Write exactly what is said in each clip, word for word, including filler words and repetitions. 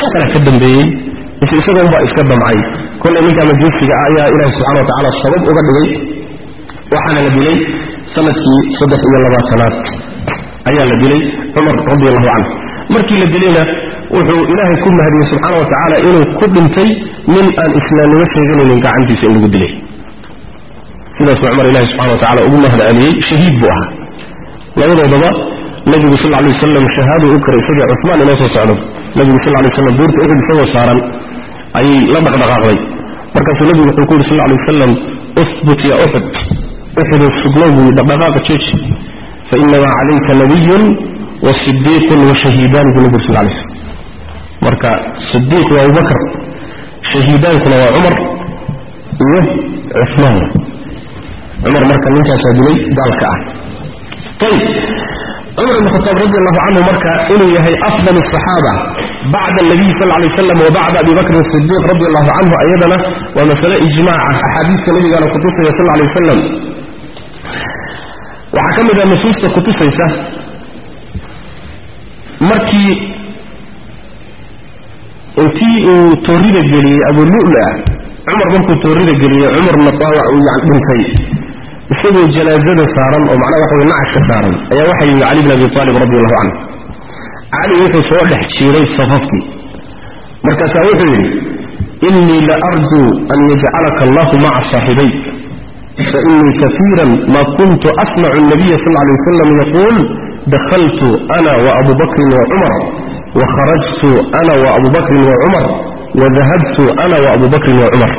kala ka dambeeyey is isagoon baa iska damcay kollay ninka majuusiga ah ayaa ilaahay subxaana wa tacaala sabab uga dhigay waxaana la dilay sanadkii saddex iyo labaatanaad ayaa la dilay cumar radiallahu canhu markii la dilayna wuxuu ilaahay ku mahadiyey subxaana wa tacaala inuu ku dhintay nin aan islaamnimo sheeganaynin gacantiisa in lagu dilay sidaasuu cumar ilahi subxana wa tacala ugu mahad celiyey shahiid buu ahaa labadoodaba nabigu sal lay wasalam shahaadu u karay isagii cusmaan inoo soo socdo nabigu sal lay waslam buurta uxud isagoo saaran ayay la dhaqdhaqaaqday markaasuu nabigu wuxuu ku yidhi sal lay wasalam usbut ya uxud uxudoo sugnow buu dhaqdhaqaaqa jooji fainamaa calayka nabiyun wa sidiiqun wa shahiidaani buu nabigu sal lay slam marka sidiiq waa abubakr shahiidaankuna waa cumar iyo cusmaan cumar marka ninkaasaa dilay daalka ah ayb cumar ibn khataab radi allahu canhu marka inuu yahay afdal الصaxaaba bacda الnabiy sal lay waslam wa bacda abi bakrin sidiiq radi allahu canhu ayadana waa masale ijmaaca axaadiiska nabigana kutusaya sal lay wasalam waxaa ka mid ah nusuusta kutusaysa markii intii uu toorida geliyey abu lula cumar markuu toorida geliyey cumarna taawac dhintay isagoo janaazada saaran oo macnaha waxa way nacashka saaran ayaa waxa yimi cali bn abi aalib radi allahu canhu cali wuxuu soo dhex jiiray safafkii markaasaa wuxuu yidhi innii la arjuu an yajcalaka allahu maca saaxibayk fainii kaiiran ma kuntu asmacu الnabiya sal lay wasalam yaquul dahaltu ana waabu bakrin wacumar wakharajtu ana waabu bakrin wacumar wadahabtu ana waabu bakrin wacumar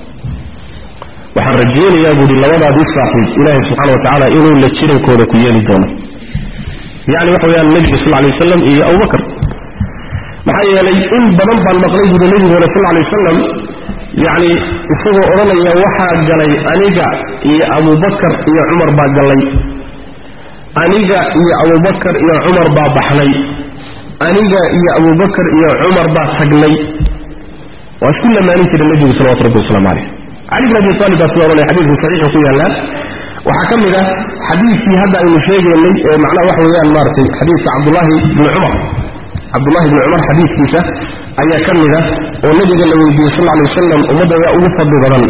waxaan rajaynayaa buuhi labadaadii saaxiib ilaahay subxana wa tacaala inuu la jirankooda ku yeeli doono yacni waxa weyaan nebiga sal lay wasalam iyo abubakar maxaa yeelay in badan baan maqlay buuhi nebigooda sal lay wasalam yacni isagoo odhanaya waxaa galay aniga iyo abubakar iyo cumar baa gallay aniga iyo abubakar iyo cumar baa baxnay aniga iyo abubakar iyo cumar baa tagnay waa isku lamaanin jira nebigu salawatu rabbi wasalaamu caleyh cali bn abi aalib baa sida ohanaya xadiidku saxiixa ku yaallaa waxaa ka mid ah xadiidkii hadda aynu sheegaynay ee macnaha waxa weeyaan maaragtay xadiidka cabdullaahi bni cumar cabdullahi bni cumar xadiidkiisa ayaa ka mid ah oo nabiga la weydiiyey sal lay wasalam ummadda yaa ugu fadli badan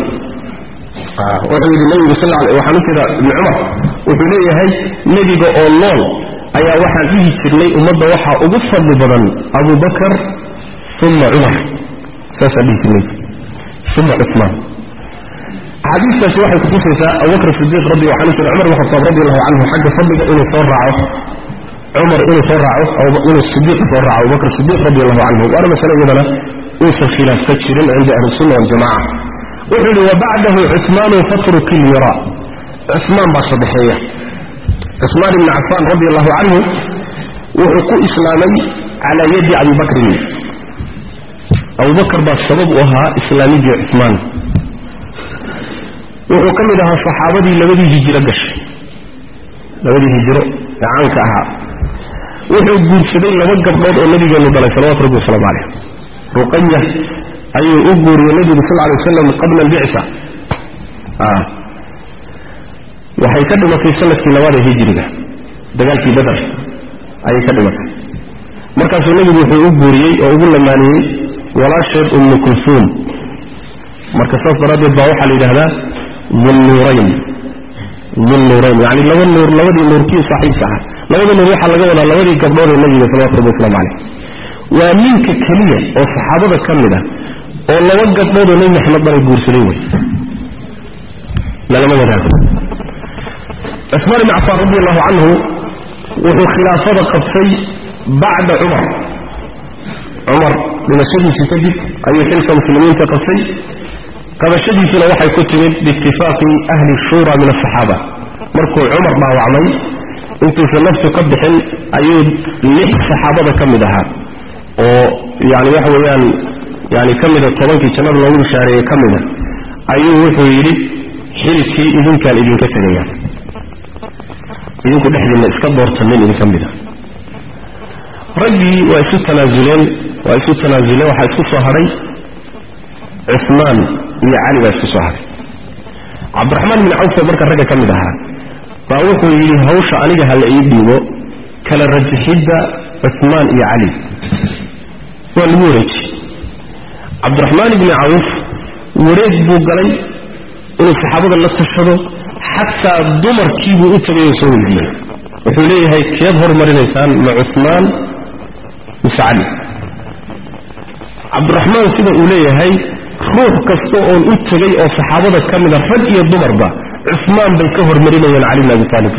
wuxuu yidhi nabigu waxaan u jeeda ibni cumar wuxuu leeyahay nebiga oo nool ayaa waxaan dhihi jirnay ummadda waxaa ugu fadli badan abu bakar uma cumar saasaan dhihi jirnay uma cusmaan axaadiistaasi waxay kutusaysaa abubakr sidiiq radi waxaan jira cumar ibn khataab radi allahu canhu xagga fadliga inuu soo raaco cumar inuu soo raaco inuu sidiiq soo raaco abubakr sidiiq radi allahu canhu waana masale iyadana uusan khilaaf ka jirin cinda ahli sunna waljamaca wuxuu yihi wabacdahu cusmaanu fatruki lwira cusmaan baa saddexeeya cusmaan ibni cafaan radi allahu canhu wuxuu ku islaamay calaa yadi abi bakrin abubakr baa sabab u ahaa islaamidii cusmaan wuxuu ka mid ahaa saxaabadii labadii hijiro gashay labadii hijiro ee caanka ahaa wuxuu guursaday laba gabdhood oo nabigeenu dhalay salawatu rabbi wasalaamu caleyh ruqaya ayuu u guuriyey nabigu sal lay wasalam qabla albicsa waxay ka dhimatay sanadkii labaad ee hijiriga dagaalkii badar ayay ka dhimatay markaasuu nabigu wuxuu u guuriyey oo ugu lamaaniyey walaasheed ummu kulsuum marka saas daraaddeed baa waxaa la yidhahdaa dunnuurayn dunnuurayn yani laba nuur labadii nuurkii saaxiibka ahaa labada nuur waxaa laga wadaa labadii gabdhood ee nabiga salawatu rabbi waslamu caleyh waa ninka keliya oo saxaabada ka mid ah oo laba gabdhood oo nebi maxamed bana guursaday wey lalama wadaago cusmaan ibn cafaan radi allahu canhu wuxuu khilaafada qabtay bacda cumar cumar dhimashadiisii kadib ayuu xilka muslimiinta qabtay qabashadiisuna waxay ku timid biitifaaqi ahli shura min asaxaaba markuu cumar dhaawacmay intuusan naftu ka bixin ayuu lix saxaabada ka mid ahaa oo yani waxa weeyaan yani ka mida tobankii jannada loogu bishaareeyey ka mida ayuu wuxuu yidhi xilkii idinkaan idinka tegaya idinku dhexdiinna iska doorta nin idinka mida raggii waa isu tanaasuleen waa isu tanaasuleen waxaa isku soo hadhay cusmaan iyo cali baa isku soo hadhay cabdiraxmaan bin cawf marka ragga ka mid ahaa baa wuxuu yidhi hawsha aniga ha la ii dhiibo kala rajixidda cusmaan iyo cali waa lagu wareeji cabdiraxmaan ibni cawf wareeg buu galay inuu saxaabada la tashado xataa dumarkiibuu u tagay oo soo weydiiyey wuxuu leeyahay keed hormarinaysaan ma cusmaan mise cali cabdiraxmaan sida uu leeyahay ruux kasta oon u tegay oo saxaabada ka mida rag iyo dumarba cusmaan bay ka hormarinayeen cali bn abi taalib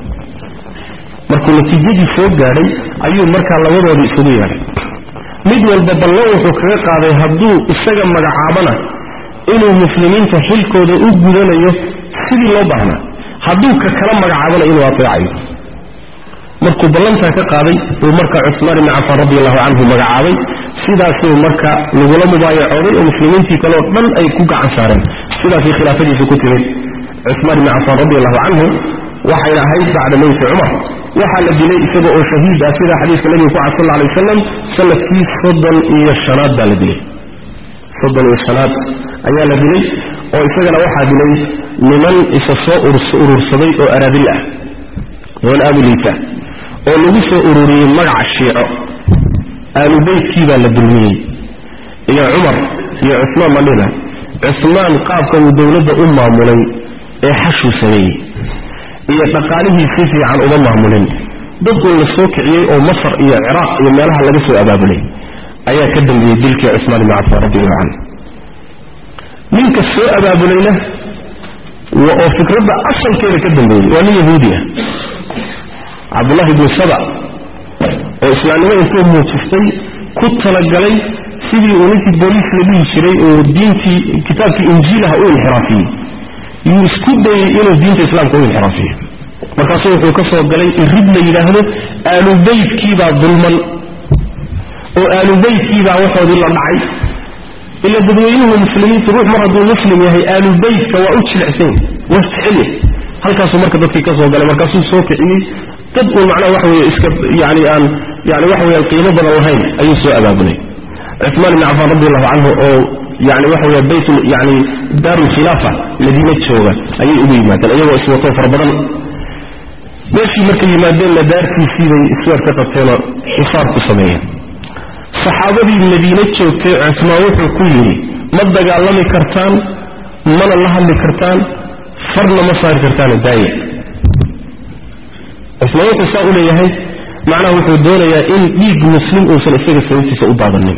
markuu natiijadii soo gaadhay ayuu markaa labadooda isugu yeedhay mid walba ballan wuxuu kaga qaaday hadduu isaga magacaabana inuu muslimiinta xilkooda u gudanayo sidii loo baahnaa hadduu ka kala magacaabana inuu ateecayo markuu ballantaa ka qaaday uu markaa cusmaan ibni cafaan radi allahu canhu magacaabay sidaasuu marka lagula mubaayacooday oo muslimiintii kale oo dhan ay ku gacan saareen sidaasay khilaafadiisu ku timid cusmaan ibni cafaan radi allahu canhu waxayna ahayd bacda mowti cumar waxaa la dilay isaga oo shahiid ah sida xadiiska nabiga ku cad sal lla alay wasalam sanadkii soddon iyo shanaad baa la dilay soddon iyo shanaad ayaa la dilay oo isagana waxaa dilay niman isa soo urursaday oo araadil ah niman aamuliita oo lagu soo ururiyey magaca shiico aalubeytkii baa la dulmiyey iyo cumar iyo cusmaan madhina cusmaan qaabka uu dowladda u maamulay ee xashuu sameeyey iyo dhaqaalihii si fiican uma maamulin dadkuu la soo kiciyey oo masar iyo ciraaq iyo meelaha laga soo abaabulay ayaa ka dambeeyey dilkii cusmaan ibni cafaan radiallahu canhu ninka soo abaabulayna oo fikradda asalkeeda ka dambeeyey waa nin yahuudi ah cabdullahi ibnu saba oo islaamnimo intuu muujistay ku talagalay sidii uu ninkii booliis la dhihi jiray oo diintii kitaabkii injiilaha u inxiraafiyey yuu isku dayey inuu diinta islaamka u inxiraafiyo markaasuu wuxuu ka soo galay irid la yidhaahdo aalubeytkiibaa dulman oo aalubeytkiibaa waxoodii la dhacay ila dadweynuhu muslimiintu ruux mar hadduu muslim yahay aalubeytka waa u jilicsan waa jecel halkaasuu marka dadkii ka soo galay markaasuu soo kiciyey dad uun macnaha waxa weye iska yani aan yani waxa weyaan qiimo badan lahayn ayuu soo abaabulay cusmaan ibni cafaan radi allahu canhu oo yani waxa wey bayt yani daarulkhilaafa madiina jooga ayay ugu yimaadeen iyagoo iswato fara badan meeshii markay yimaadeenna daartiisii bay isweer ka qabteenoo xisaar ku sameeyeen saxaabadii madiine joogtay cusmaan wuxuu ku yidhi ma dagaalami kartaan mana la hadli kartaan farna ma saari kartaan daaya cusmaan wuxuu saa u leeyahay macnaha wuxuu doonayaa in dhiig muslim uusan isaga sababtiisa u daadanin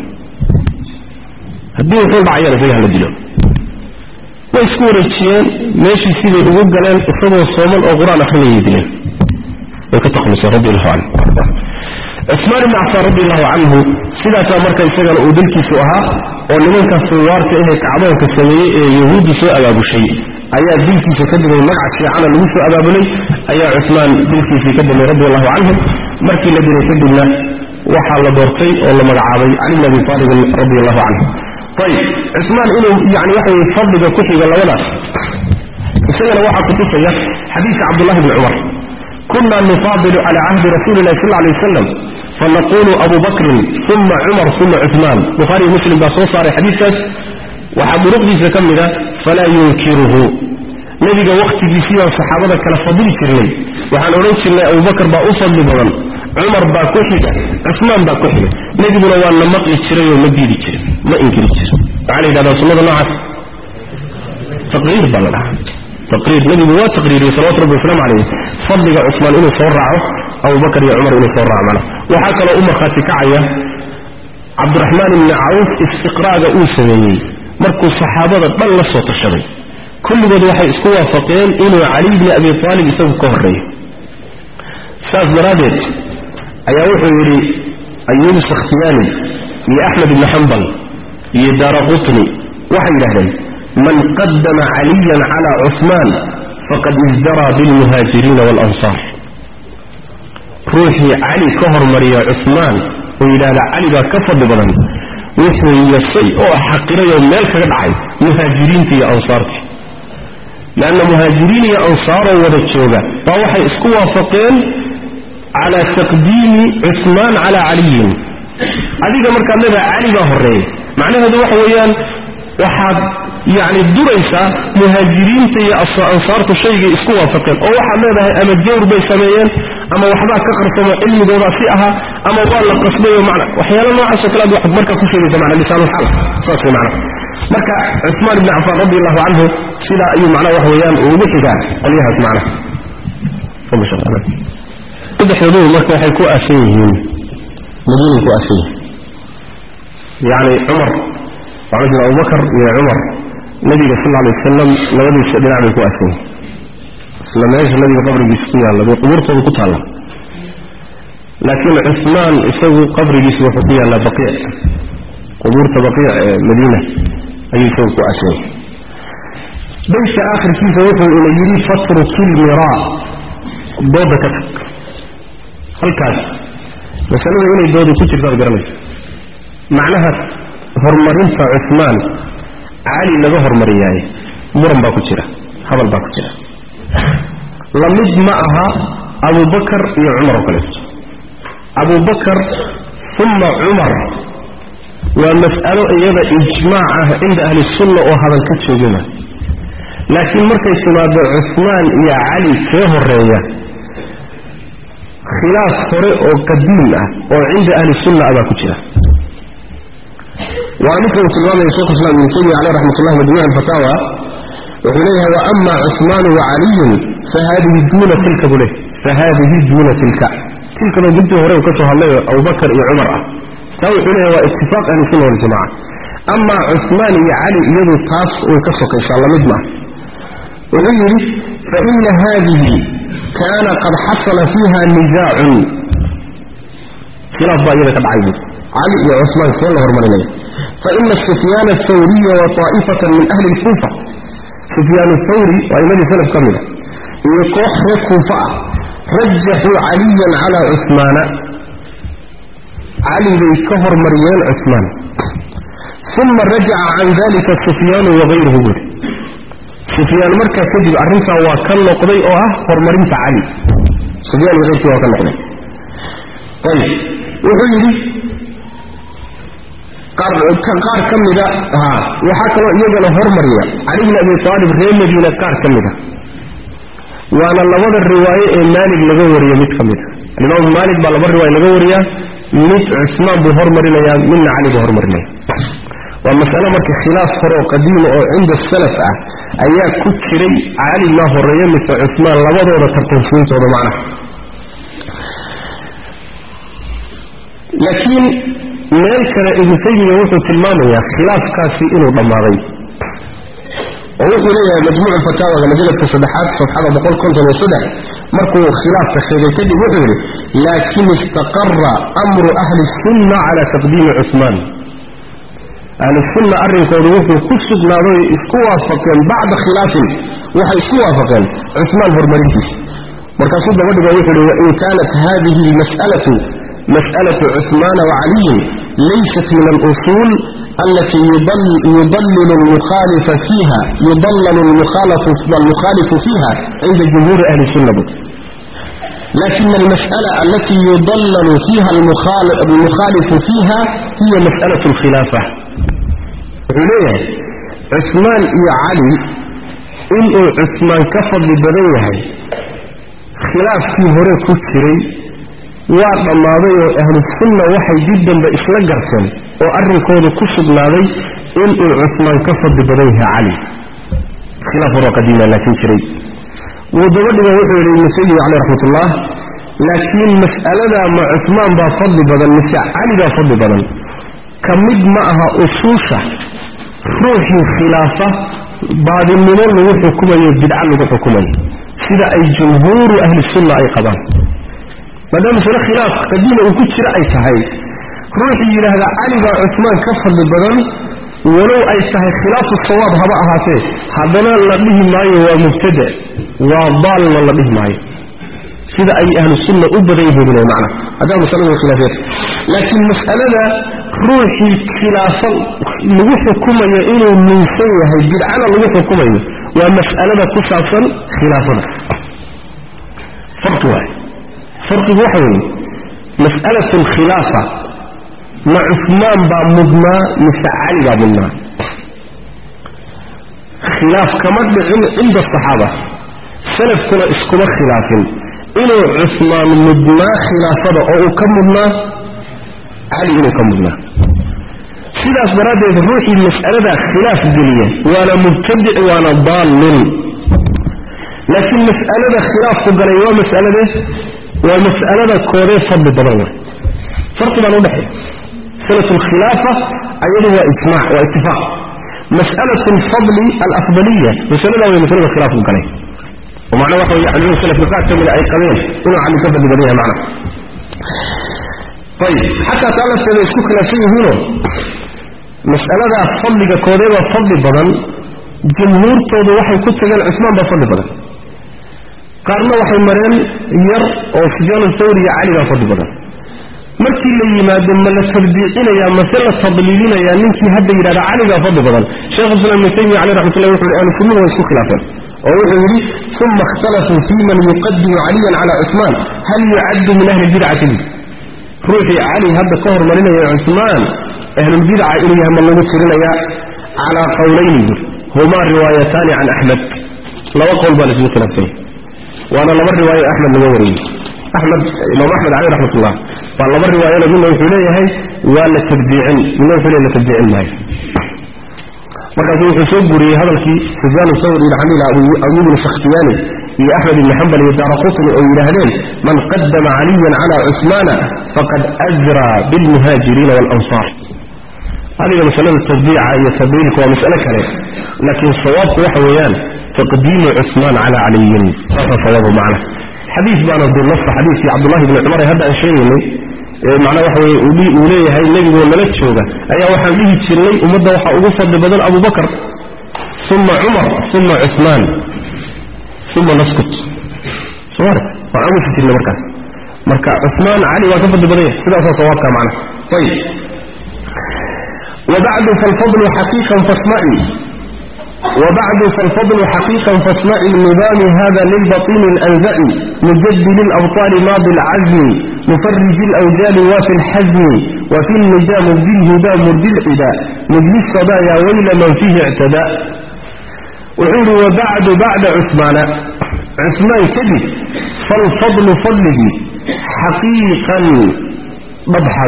haddii wuxuu dhacayaan isaga hala dilo way isku wareejiyeen meeshii siday ugu galeen isagoo sooman oo qur-aan akhrinayay dileen way ka takluseen radi allahu canhu cusmaan ibni cafaan radi allahu canhu sidaasaa marka isagana uu dalkiisu ahaa oo nimanka suwaarta ahee kacdoonka sameeyey ee yahuuddu soo abaabushay ayaa dilkiisa ka dambeeyey magaca shiicana lagu soo abaabulay ayaa cusmaan dilkiisii ka dambeeyey radi allahu canhu markii la dilay kadibna waxaa la doortay oo la magacaabay cali bn abi taalibin radi allahu canhu ayib cusmaan inuu yani waxa weye fadliga ku xiga labadaas isagana waxaa kutusaya xadiidka cabdullahi bni cumar kuna nufaadilu cala cahdi rasuuli illahi sal alay wasalam fanaqulu abu bakrin uma cumar uma cuثmaan bukhaariy muslim baa soo saaray xadiidkaas waxaa duruqdiisa ka mida falaa yunkiruhu nebiga wakhtigiisii baan saxaabada kala fadili jirnay waxaan odhan jirnay abubakar baa u fadli badan cumar baa ku xiga cusmaan baa ku xiga nebiguna waa na maqli jiray oo ma diidi jirin ma inkiri jirin waxaa la yidhahdaa sunnada noocaas taqriir baa la dhahaa taqriir nebigu waa taqriiriyey salawatu rabbi wasalaamu calayh fadliga cusmaan inuu soo raaco abubakar iyo cumar inuu soo raaco mana waxaa kaloo u markhaati kacaya cabdiraxmaan ibni cawf istiqraaga uu sameeyey markuu saxaabada dhan la soo tashaday kulligood waxay isku waafaqeen inuu cali bni abi aalib isagu ka horreeyo saas daraaddeed ayaa wuxuu yidhi ayuub sakhtiyaani iyo axmed ibni xambal iyo daara qutni waxay yidhahdeen man qadama caliyan cala cusmaan faqad isdaraa bilmuhaajiriina waalansaar ruuxii cali ka hormariya cusmaan oo yidhahda cali baa ka fadli badan wuxuu yasay oo xaqiray oo meel kaga dhacay muhaajiriinta iyo ansaartii leanna muhaajiriin iyo ansaaroo wada jooga baa waxay isku waafaqeen cala taqdiimi cusmaan cala caliyin adiga markaad leedahay cali baa horreeya macnaheedu waxa weeyaan waxaad yacni duraysaa muhaajiriinta iyo ansaartu shaygay isku waafaqeen oo waxaad leedahay ama jawr bay sameeyeen أما وحبا كقرصم علم دوضا فيها أما والله قصبه معنا وحيالا ما عشان كلا واحد مركة كشري معنا لسان الحال صاصي معنا مركة عثمان بن عفان رضي الله عنه سلا أي معنا وحويان ومحكا قليها معنا فما شاء الله قد حضور مركة حيكو أسيهم مدينة كو أسيه يعني عمر وعجل أبو بكر يا عمر النبي صلى الله عليه وسلم لم يسألين عن كو أسيه لما يجب النبي قبر بيسكيها الذي قبرته بكتها الله لكن عثمان يسوي قبر بيسوي حقيقة لا بقيع قبورته بقيع مدينة أي يسوي كو أسيه بيش آخر كيف يقول إلى يريد فترة كل مراء ضوضة كتك هل كان مسألة إنه ضوضة كتك ضوضة برمج معناها هرمرين عثمان علي لغا هرمرياي مرم باكو جرا هبل باكو جرا لمد معها أبو بكر يا عمر وكلت أبو بكر ثم عمر ومسألة إيضا إجماعه عند أهل السنة وهذا الكتش جمع لكن مركز سماد عثمان يا علي فيه الرئية خلاف فريق قديم وعند أهل السنة أبا كتشرة ومثل سلمان الشيخ الإسلام ابن تيمية عليه رحمة الله مجموع الفتاوى وإليها وأما عثمان وعلي فهذه دون تلك بله فهذه دون تلك تلك لو قلت هريه وكتوها الله أبو بكر يا عمر سوي إليها واتفاق أهل السنة والجماعة أما عثمان يا علي يدو تاس ويكسوك إن شاء الله مجمع وغيره فإن هذه كان قد حصل فيها نزاع خلاف بأيضا كبعيد علي يا عثمان كان هرمانية فإن السفيان الثوري وطائفة من أهل الكوفة سفيان الثوري وإمام سلف كاملة يقوح الكوفة رجحوا عليا على عثمان علي بيكهر مريان عثمان ثم رجع عن ذلك سفيان وغيره به سفيان مركا كذب أرنسا وكان نقضي أو أهر مرنسا علي سفيان وغيره وكان نقضي طيب وغيري قار قار كم ذا ها وحكى يجعل هرمريا علي بن أبي طالب غير مدينة قار كم ذا وأنا لوضع الرواية مالك لغوريا مت كم ذا الإمام مالك بالبر رواية لغوريا مت عثمان بهرمريا من علي بهرمريا والمسألة مرك خلاف فروق قديم عند السلف أيها كتري علي الله الرئيم مثل عثمان لوضع وترتنسين صدو معنا لكن مالك ابن سيدي وصل في المانية خلاف كاسي إنه ضماري ووصل إليه مجموع الفتاوى مجلة الصدحات صفحة بقول كنت وصدح مركو خلاف تخير الكذب وحوري لكن استقر أمر أهل السنة على تقديم عثمان أهل السنة أرنكوا روحوا كسب ناري إسكوا فقين بعد خلاف وحي إسكوا فقين عثمان هرمريكي مركزوا بودك ويقول وإن كانت هذه المسألة مسألة عثمان وعلي ليست من الأصول التي يضل يضلل المخالف فيها يضلل المخالف والمخالف فيها عند جمهور أهل السنة لكن المسألة التي يضلل فيها المخالف فيها هي مسألة الخلافة عليه عثمان يا علي إنه عثمان كفر لبنيه خلاف في هوري كتري وعلى ماضي أهل السنة وحي جدا بإسلقرسن وأرنكوه كسب ماضي إنه عثمان كفر لبنيه علي خلاف هوري قديمة لكن شري ودود وحي للمسيح عليه رحمة الله لكن مسألة مع عثمان بفضل بدل مسيح علي بفضل بدل كمد معها أسوسة روحي خلافة بعد النمو اللي حكومة بدعا له حكومة سيدا أي جمهور أهل السنة أي قضان مدام سنة خلاف قديمة وكتش رأي سهي روحي لهذا علي وعثمان كفر بالبدن ولو أي سهي خلاف الصواب هبقها فيه هذا لبه معي ومبتدع وضال لبه معي سيدا أي أهل السنة أبدأيه بنا معنا هذا مسألة الخلافات لكن مسألة روحي خلافة لغو حكومة إنه من سيئة بدعنا لغو حكومة ومسألة كسافا خلافة فرق واحد فرق واحد مسألة الخلافة مع عثمان بمضمى مسعالي بمضمى خلاف كمد عند الصحابة سلف كنا اسكما خلاف إنه عثمان مدنا خلافة أو كمدنا علي إنه كمدنا سيداس برادة الروحي المسألة خلاف الدنيا وانا مبتدع وانا ضال لكن مسألة خلاف قليل ومسألة ومسألة كوري صد بدرنا فرق ما نوضحي سنة الخلافة أيضا هو إجماع واتفاق مسألة الفضل الأفضلية مسألة وهي مسألة الخلاف قليل ومعنى واحد يعني سلف نقاط من أي قبيل إنه عم يكفر بدنيا معنا طيب حتى تعالى سيكون خلافيه هنا مسألة الفضل كوري وفضل بدن جمهور توضي واحد كنت قال عثمان بفضل بدن قارنا وحي مرين ير أو سجان الثوري علي بفضل بدن markii la yimaado ma la tabdiicinayaa masala tadliilina yaa ninkii hadda yiraahdo caliga fadli badan sheekh islaam ibn taymiyyah alayhi rahmatullah wuxuu aan kullu way isku khilaafeen oo wuxuu yiri thumma ikhtalafu fi man yuqaddimu aliyan ala uthman hal yu'addu min ahli bid'ati ruuxi ali hadda ka hormarinaya uthman ahli bid'ah inuu yahay ma lagu tirinaya ala qawlayn huma riwayatan an ahmad law qawl bal isku khilaafay وانا لما روايه احمد بن وري احمد امام احمد عليه رحمه الله فالله الروايه منه وحليه هي ولا تبديعين منه وحليه تبديعين معي marka uu soo guriyay hadalkii Sufyaan al-Thawri rahimahullah Abu Ayyub al-Sakhtiyani iyo Ahmad ibn Hanbal iyo Darqutni oo yiraahdeen man qaddama Aliyan ala Uthman faqad azra bil muhajirin wal ansar هذه مسألة التبديع هي تبديعك ومسألة كره لكن صوابك وحويان تقديم عثمان على علي هذا صوابه معنا حديث بان عبد الله حديث عبد الله بن عمر هذا شيء معناه وحوي ولي ولي هي النبي ولا لا تشوغا ايا waxa dhihi jiray umada waxa ugu fadli badan Abu Bakr ثم عمر ثم عثمان ثم نسكت صار وعمر في المركز marka عثمان علي waa ka fadli badan sidaas صوابka معنا طيب وبعد فالفضل حقيقا فاسمعي وبعد فالفضل حقيقا فاسمعي النظام هذا للبطين الأنزعي مجدد الأوطار ماضي العزم مفرج الأوجال وفي الحزم وفي النجاة مبدي الهدى مرد العداء مجلس الصدى يا ويل من فيه اعتداء وعود وبعد بعد عثمان عثمان كذب فالفضل فضله حقيقا مضحل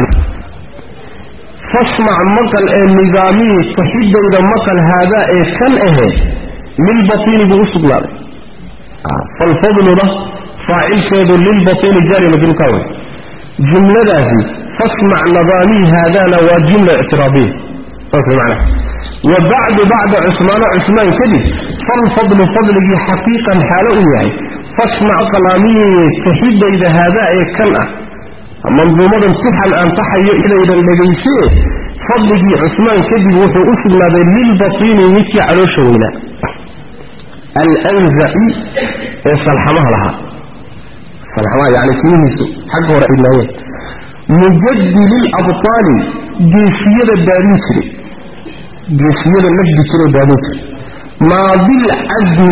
فاسمع مقل النظامي تحد إذا مقل هذا كان إيه من بطين بأسق لاري آه. فالفضل ده فاعل كيد للبطين جاري مجرم كاوي جملة ذاتي فاسمع نظامي هذا نوى جملة اعتراضية فاسمع معنا وبعد بعد عثمان عثمان كذب فالفضل فضله حقيقا حاله يعني فاسمع كلامي تحد إذا هذا كان منظومة امتحن أن تحيي إلى إلى المجيسي فضلي عثمان كذب وفي أسلنا للبطين يكي على شوينا الأنزعي صلحمها لها صلحمها يعني فيه حقه رأينا هي مجد للأبطال جيسية الدارين سري جيسية المجد سري الدارين سري ماضي العزم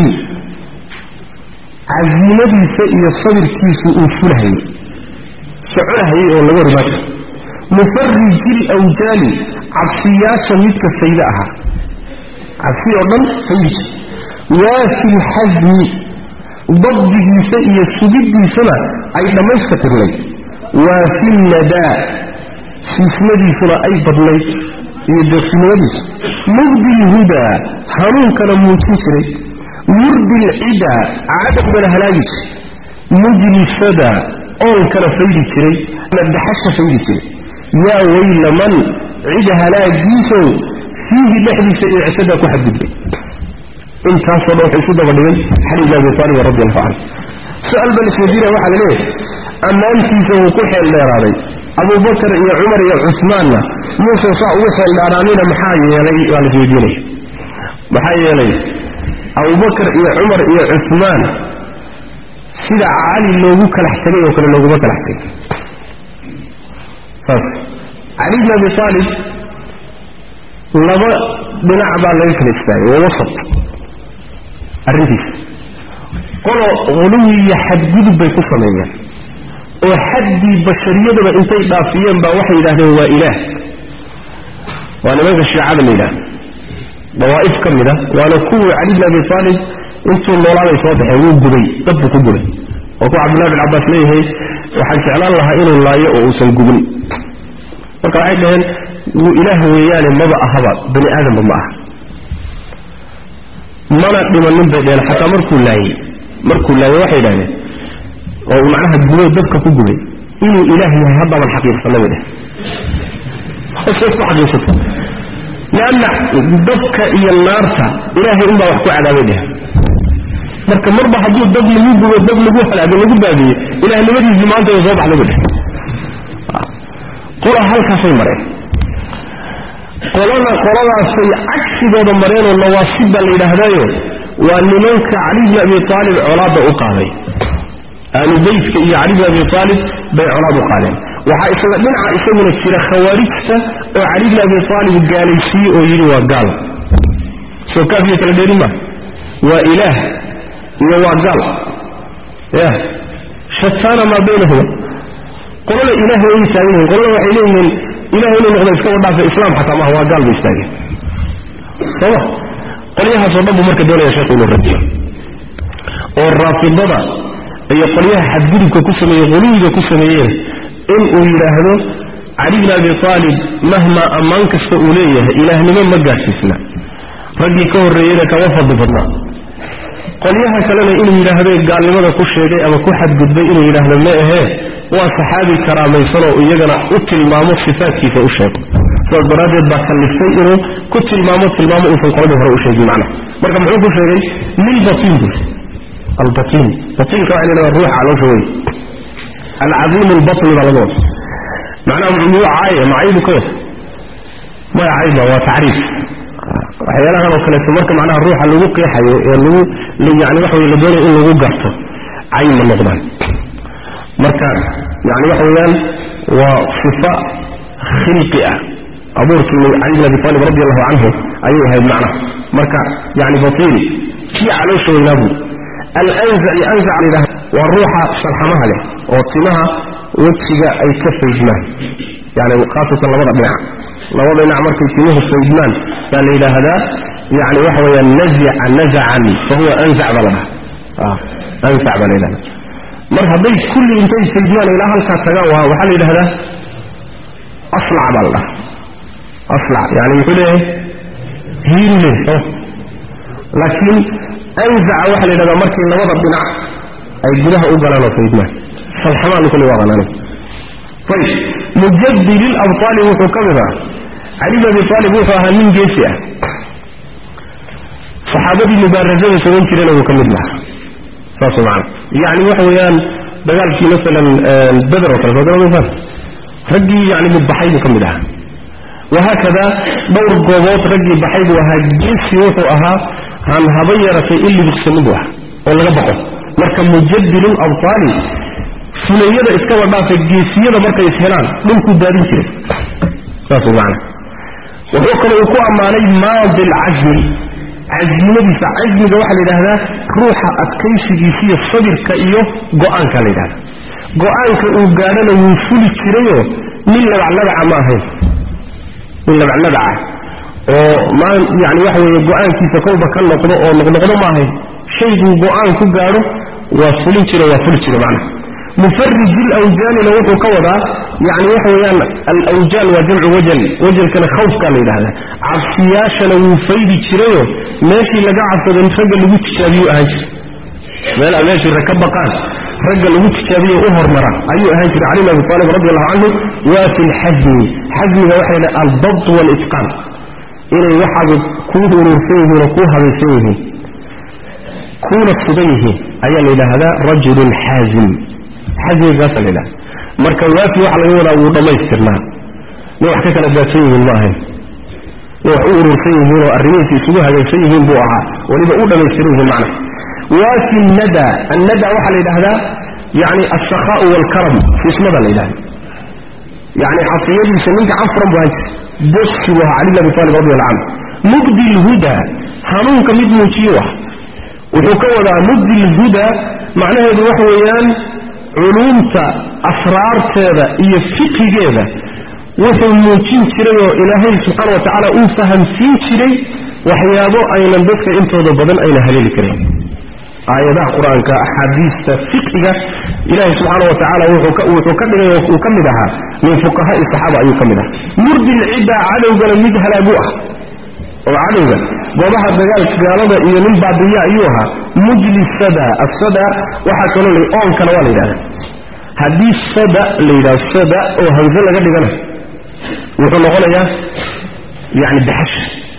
عزيمة سئي الصدر كيسو أنفلها سعرها هي ولا ورمات مفرج الأوجال عبسيات سميتك السيداءها عبسية أولا سيد وفي الحزم ضده سئي السجد سنة أي لما يستطر لي وفي النداء في سندي سنة أي بدلي يدر سندي مغدي الهدى هنون كان موتسري مرد العدى عدد من هلاجس مجري السدى أول كان فيدي كري مدحش فيدي كري يا ويل من عدها لا جيسو فيه لحظة سيعتدى كحدد لي انت صدق حسودة غدوين حريق أبي طالب رضي الله عنه سؤال بلس مدينة واحد ليه أما أنت سوكوح اللي رابي أبو بكر يا عمر يا عثمان موسى صاع وصل لأرانينا محايا يلي قال في دينه محايا يلي أبو بكر يا عمر يا عثمان سيدة علي اللوغو كالحتاجي وكان اللوغو كالحتاجي علي بن أبي طالب لما بنعبا ليس الإسلامي ووسط الرئيس قالوا غلوي حد جدب بيكوفة مياه وحد بشرية با انتي دافيا با وحي إله هو إله وانا ماذا الشيعة من إله ضوائف كم ده وانا كوي علي بن أبي طالب انتو الله عليه صوتح يقول قبي طبقوا قبي وكو عبد الله بن عباس ليه وحن شعل الله إنه الله يؤوسن قبل marka waxay dhaheen uu ilaahu weeyaan maba ahaba bani aadam ma aha mana dhimanin bay dhaheen xataa markuu laayay markuu laayay waxay dhaheen oo macnaha gubay dadka ku gubay inuu ilaahu yahay hadda man xaqiiqsan leh xasoo xaqiiqsan laana dadka iyo naarta ilaahay inba wax ku cadaabay dhaheen marka marba haduu dad lagu gubo dad lagu halaago lagu baadiyo ilaahay nabadiisa maanta soo baxday dhaheen قل هلك في مرين قلنا قلنا في عكس هذا مرين والنواصب اللي لهدايه وأنك علي بن أبي طالب عراب أقالي أهل بيتك إيا علي بن أبي طالب بين عراب أقالي وحائسة من عائسة من السيرة خوارجة وعلي بن أبي طالب قال يسيء ويلي وقال سو كافية الدريمة وإله وقال يا شتان ما بينهم قلنا إله إنسانه قلنا وحيلين إله إنه نقضي إسكام الله في الإسلام حتى ما هو قال بيستاقه صح قل يها صدب مركة دولة يا شيخ الرجل والرافضة هي قل يها حددك كسمية غلوك كسمية إن أولي هذا علي بن أبي طالب مهما أمانك استؤوليه إله لمن مجاش إسلام رجل كون رئيلك وفض بالله قل يها كلام إنه إله هذا قال لماذا كل شيء أما كل حد قد بي إنه إله لما إيه وصحابي كرامي صلوا إيجانا أتل المامو صفات كيف أشهد فالبرادة بكالفتين إنه كنت المامو تلمامو إنه القرآن هو أشهد معنا مركب محوكو شيئين من بطين دي البطين بطين كمان إنه الروح على شوي العظيم البطن على نوع معناه أنه عاية معايب كيف ما عايبه هو تعريف وحيانا لو كانت مركب معناها الروح اللي وقع يعني وحوي اللي دوني إنه وقعته عين من نظمان مركان يعني وحويان وصفة خلقئة أبورك من علي بن أبي طالب رضي الله عنه أيها هذا المعنى مركان يعني بطيل كي عليه شو ينبو الأنزع ينزع له والروح شرحمها له وطمها وتشجع أي كف الجمال يعني قاطة الله وضع بناع الله وضع بناع مركب كنوه السيجمان يعني إلى هذا يعني وحويان نزع نزعا فهو أنزع بلها آه أنزع بلها مرحبا كل إنتاج سيدمان إلى هلكا تقاوها وحال إلى هذا أصلع بالله أصلع يعني يقول إيه هين له لكن أنزع وحال إلى هذا مركي إلا وضع بناع أي جناها أقلنا سيدمان فالحمام كل وضعنا طيب مجد للأبطال وحكمها علي بن أبي طالب وفاها من جيسية صحابتي مبارزين سوين كرينا وكمل لها صاصوا معنا يعني وحويان بقال في مثلا البدر والفجر والفجر رجي يعني متبحيد وكملها وهكذا دور القوات رجي بحيد وهجيس يوحوها عن هبيرة في اللي بيقسموها ولا ربحوا مركب مجد للأبطال سنية اسكوا بقى في الجيسية مركب إسهلان منكم دارين كده صاصوا معنا وحكم يقوى عليه ماضي العزم عزمنا بس عزم ده واحد لهذا روح أتكيس جيسية الصدر كأيه قوان كان لهذا قوان كأوغانا وفول كريو من لبع لبع ما هي من لبع لبع وما يعني واحد قوان كيف كوبا كان نقضوا ما هي شيء قوان كأوغانا وفول كريو وفول كريو معنا مفرج الأوجان لو هو كوضع يعني وحويان الأوجان وجمع وجل وجل كان خوف كان لهذا عصياش لو فيد كريو ماشي لقى عصد انفق اللي قلت شابيه أهجر لا ماشي ركب قال رجل اللي قلت شابيه أهر مرة أيها أهجر علينا أبي طالب رضي الله عنه وفي الحزم حزم وحي الضبط والإتقان إلى يحض كود ورفيه ورقوها بسيه كون الصديه أيها إلى هذا رجل حازم حزم غسل له مركبات وحلا يولا وضما يسترنا نوح كان ذاتيه الله نوح أورثيه والرئيس يسوها ذاتيه بوعها ولذا أولا يستريه معنا وفي الندى الندى وحلا إلى هذا يعني السخاء والكرم في اسم هذا الإله يعني عطيات يسمينك عفرا بهاج بص وعلي بن أبي طالب رضي الله عنه مبدي الهدى هنونك مدن وشيوه وحكوة مبدي الهدى معناه هذا وحويان علومتا أسرار كذا هي فقه كذا وثموتين كريو إلهي سبحانه وتعالى أوفهم فين كري وحيابه أين البكر انت وضبضن أين هليل كري aayadaha quraanka ahadiista fiqhiga ilaahi subhanahu wa ta'ala wuxuu ka dhigay oo kamid aha min fuqaha sahaba ayuu kamid ah murdil ida cadawga mid halaagu ah oo cadawga goobaha dagaalka gaalada iyo nin baadiya ayuu ahaa mujlis sada asada waxa kale oo oon kala wala yiraahdo hadii sada leeyahay sada oo hamza laga dhigana wuxuu noqonayaa yani dahash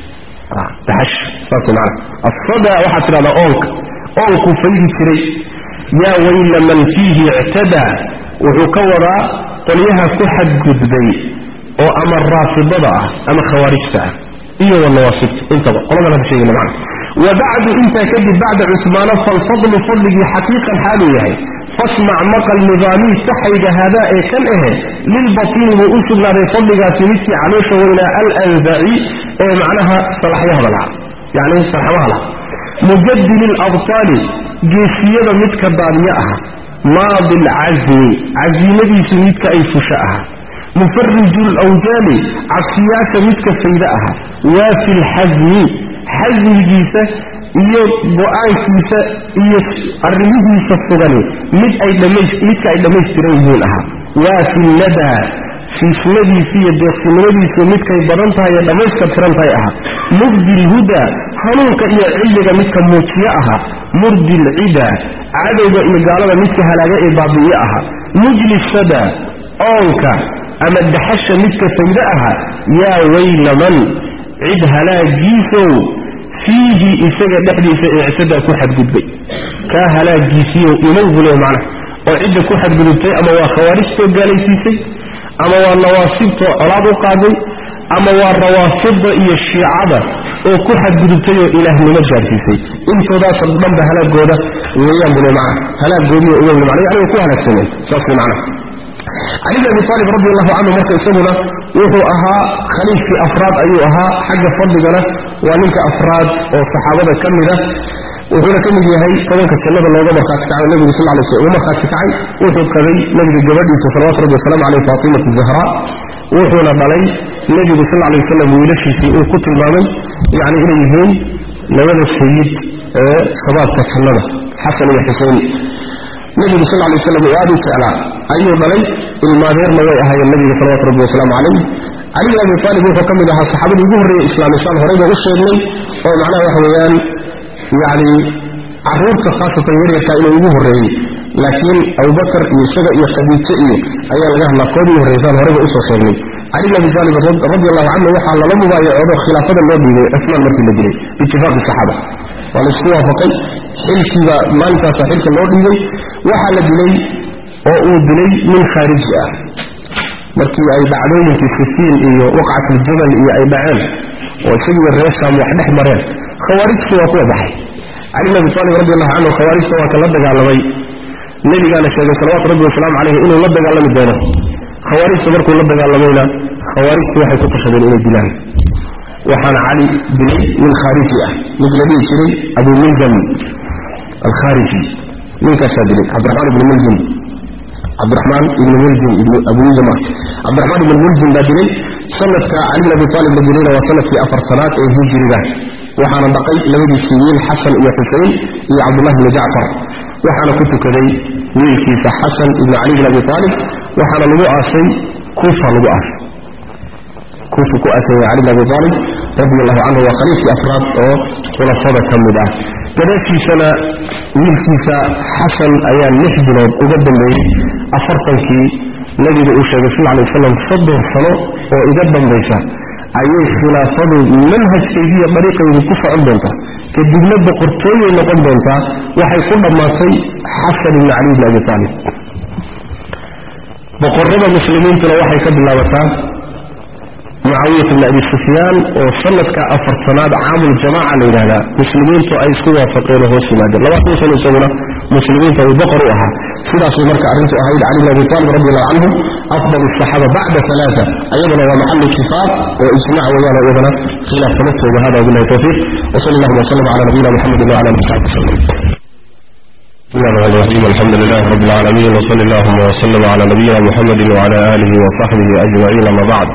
ah dahash fasna asada waxa tirada oonka oonku faydi jiray ya wayla man fihi i'tada wuxuu ka wadaa qoliyaha ku xadgudbay oo ama raafidada ah ama khawaarijta ah iyo wanawaasib intaba qolada la sheegay macna وبعد انت كذب بعد عثمان فالفضل فضله حقيقة حاله يهي فاسمع مقل نظامي سحيد هذا كان ايه للبطين وأسل لها فضلها سميتي عليك وإلى الأنزعي ايه معناها صلاحيها بالعام يعني صلاحيها لها مجدد الأبطال جيسية متك باريئها ماضي العزم عزيمة سميتك أي فشاءها مفرج الأوجال عصيات متك سيدأها وفي الحزم حزم جيسة iyo go'aankiisa iyo arrimihiisa fogani mid ay dhameys mid ay dhameystiran yihiin aha waa sinada sinadiisa iyo deeqsinadiisa mid kay badan tahay ee dhameystiran tahay aha murdil huda hanuunka iyo cilmiga midka muujiya aha murdil ida cadawga iyo gaalada midka halaaga ee baabi'iya aha mujlis sada oonka ama daxasha midka fayda aha yaa waylaman cid halaagiiso فيه إسجى دحديث اعتدى كحد قدبي كهلا جيسيو يموه معنا وعدة كحد قدبتي أما وخوارجته قالي سيسي أما والنواصبته أرادوا قاضي أما والروافض إيا الشيعة وكحد قدبتي إله منجر سيسي انتو دا صدام بهلا قودة ويامبنوا معنا هلا قودي ويامبنوا معنا يعني وكوها لكسنين صاصل معنا علي بن أبي طالب رضي الله عنه ما يسمونه وهو أها خليف في أفراد أيها حق فضلنا ومنك أفراد وصحابة كملة وهو كم يهي كمان كتشلب الله وما خاتك عن النبي صلى الله عليه وسلم وما خاتك عن وهو كذي نبي الجبل صلوات ربي والسلام عليه فاطمة الزهراء وهو نبالي النبي صلى الله عليه وسلم ويلشي في كتب المامن يعني إليهين لولا السيد صباب كتشلبه حسن وحسين النبي صلى الله عليه وسلم وآدي تعالى أيه بلي المادير لوي أهي النبي صلى الله عليه وسلم عليه علي بن أبي طالب وهو كم لها الصحابة يقول الإسلام إسلام هريبة وشهد لي ومعناه وحويان يعني عرورك خاصة يريد كائنه يقول الرئي لكن أبو بكر يشغى يخديد شئي أيها لقاه نقودي والرئيسان هريبة أسوى شهد لي علي بن أبي طالب رضي الله عنه وحال لم يبايع عضو خلافة النبي أثناء مركي المدري باتفاق الصحابة والاستواء فقي حلكي ما انتاسى حلك النبي وحال دلي أو دلي من خارجها مركي أي بعدين في السفين إيه وقعت الجبل إيه أي بعين وسجل الرئيس كان وحده مرين خوارج سوى قوة بحي علي بن أبي طالب رضي الله عنه خوارج سوى كلبق على بي النبي قال الشيخ صلوات ربي والسلام عليه إنه لبق على مدينه خوارج سوى لبق على بينا خوارج سوى حيث تشهد إلى الدلال وحان علي بن من خارجها مثل نبي شري أبو ملزم الخارجي من كسادري عبد الرحمن بن ملزم عبد الرحمن بن ملزم ابن ابو جماعه عبد الرحمن بن ملزم بدري سنة علي بن ابي طالب بدري وسنة في افر صلاه الهجرة وحنا بقيت لبدي سنين حسن يا حسين يا عبد الله بن جعفر وحنا كنت كذي ويلكي حسن بن علي بن ابي طالب وحنا لو اسي كوفه لو اسي كوفه كاسي علي بن ابي طالب رضي الله عنه وخليفه افراد او خلفاء كمده كذلك سنة ويلكيسا حسن أيام نحبنا وقدم لي أفرطنكي نجد أشهد صلى الله عليه وسلم صدر الصلاة وإقدم ليسا أي خلافة منهج سيدية طريقة يكفى عندنا كالدجلات بقرطوية ونقل دونتا وحيكون ما سي حسن بن علي بن أبي طالب بقرب المسلمين تلو وحي كد الله وتعالى معاوية بن أبي سفيان وصلت كأفر سناد عام الجماعة لإلهة مسلمين تو أي سوى فقيره وسمادر لو أخذوا سنة سونا مسلمين تو بقرؤها سيدا سمرك أرنت أهيد علي بن أبي طالب رضي الله عنه أفضل الصحابة بعد ثلاثة أيضا ومحل الكفاف وإجماع ويانا أيضا خلاف تنفذ وهذا وبالله التوفيق وصلى الله وسلم على نبينا محمد وعلى آله وصحبه وسلم. بسم الله الرحمن الرحيم الحمد لله رب العالمين وصلى الله وسلم على نبينا محمد وعلى آله وصحبه أجمعين أما بعد.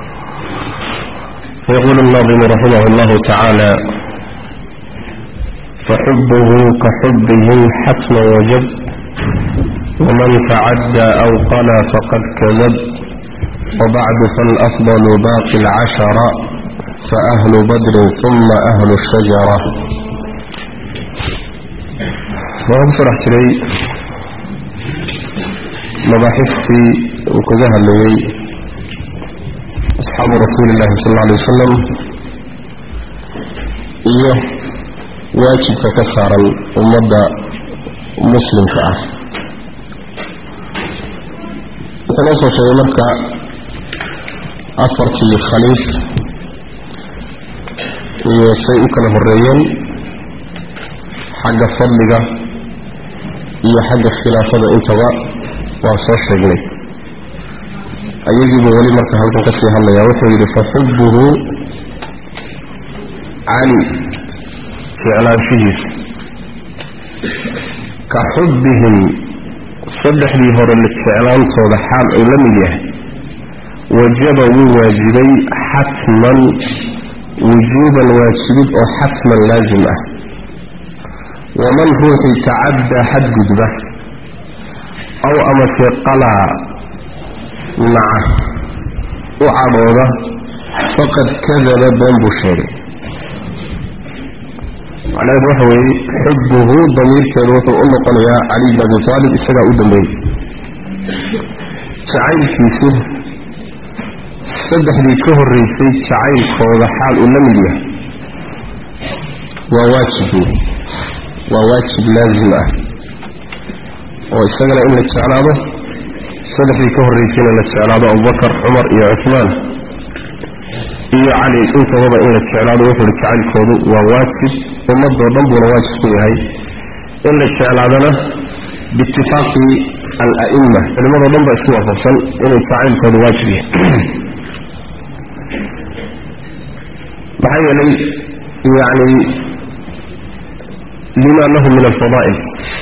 يقول الناظم رحمه الله تعالى فحبه كحبهم حتما وجب ومن تعدى أو قلى فقد كذب وبعد فالأفضل باقي العشرة فأهل بدر ثم أهل الشجرة. وهم فرحت لي مباحثي وكذا اللي أصحاب رسول الله صلى الله عليه وسلم إيه واجب كثارا ومدى مسلم كأه تنصر في مكة أثر في الخليف وشيء كان هريين حق فضلك iyo xagga khilaafada intaba waa soo sheegnay ayagiiba wali marka halkan ka sii hadlaya wuxuu yidhi faxubbuhu cali ficlaanshihiis ka xubbihim saddexdii hore ficlaantooda xaal ay la mid yahay wajaba wuu waajibay xatman wujuuban waajibid oo xatman laazim ah ومن روحي تعدى حد قدبه أو أما في قلع معه وعبوده فقد كذب بنب الشارع على الرحوي حبه ضمير كالوطن أنه قال يا علي بن أبي طالب السجاء أدمي شعيل كيسه صدح لي كهر ريسي شعيل كوضح حال أولمية وواجبه وواجب لازم اه ويستغل ان التعلاضه صدق في كهر ريسين ان التعلاضه ابو بكر عمر يا عثمان يا علي انت وضع ان التعلاضه وفر التعالي كودو وواجب ومضى ضمب وواجب فيه هاي ان التعلاضه باتفاق الائمه المضى ضمب اسمه فصل ان التعالي كودو واجب بحي لي يعني لما له من الفضائل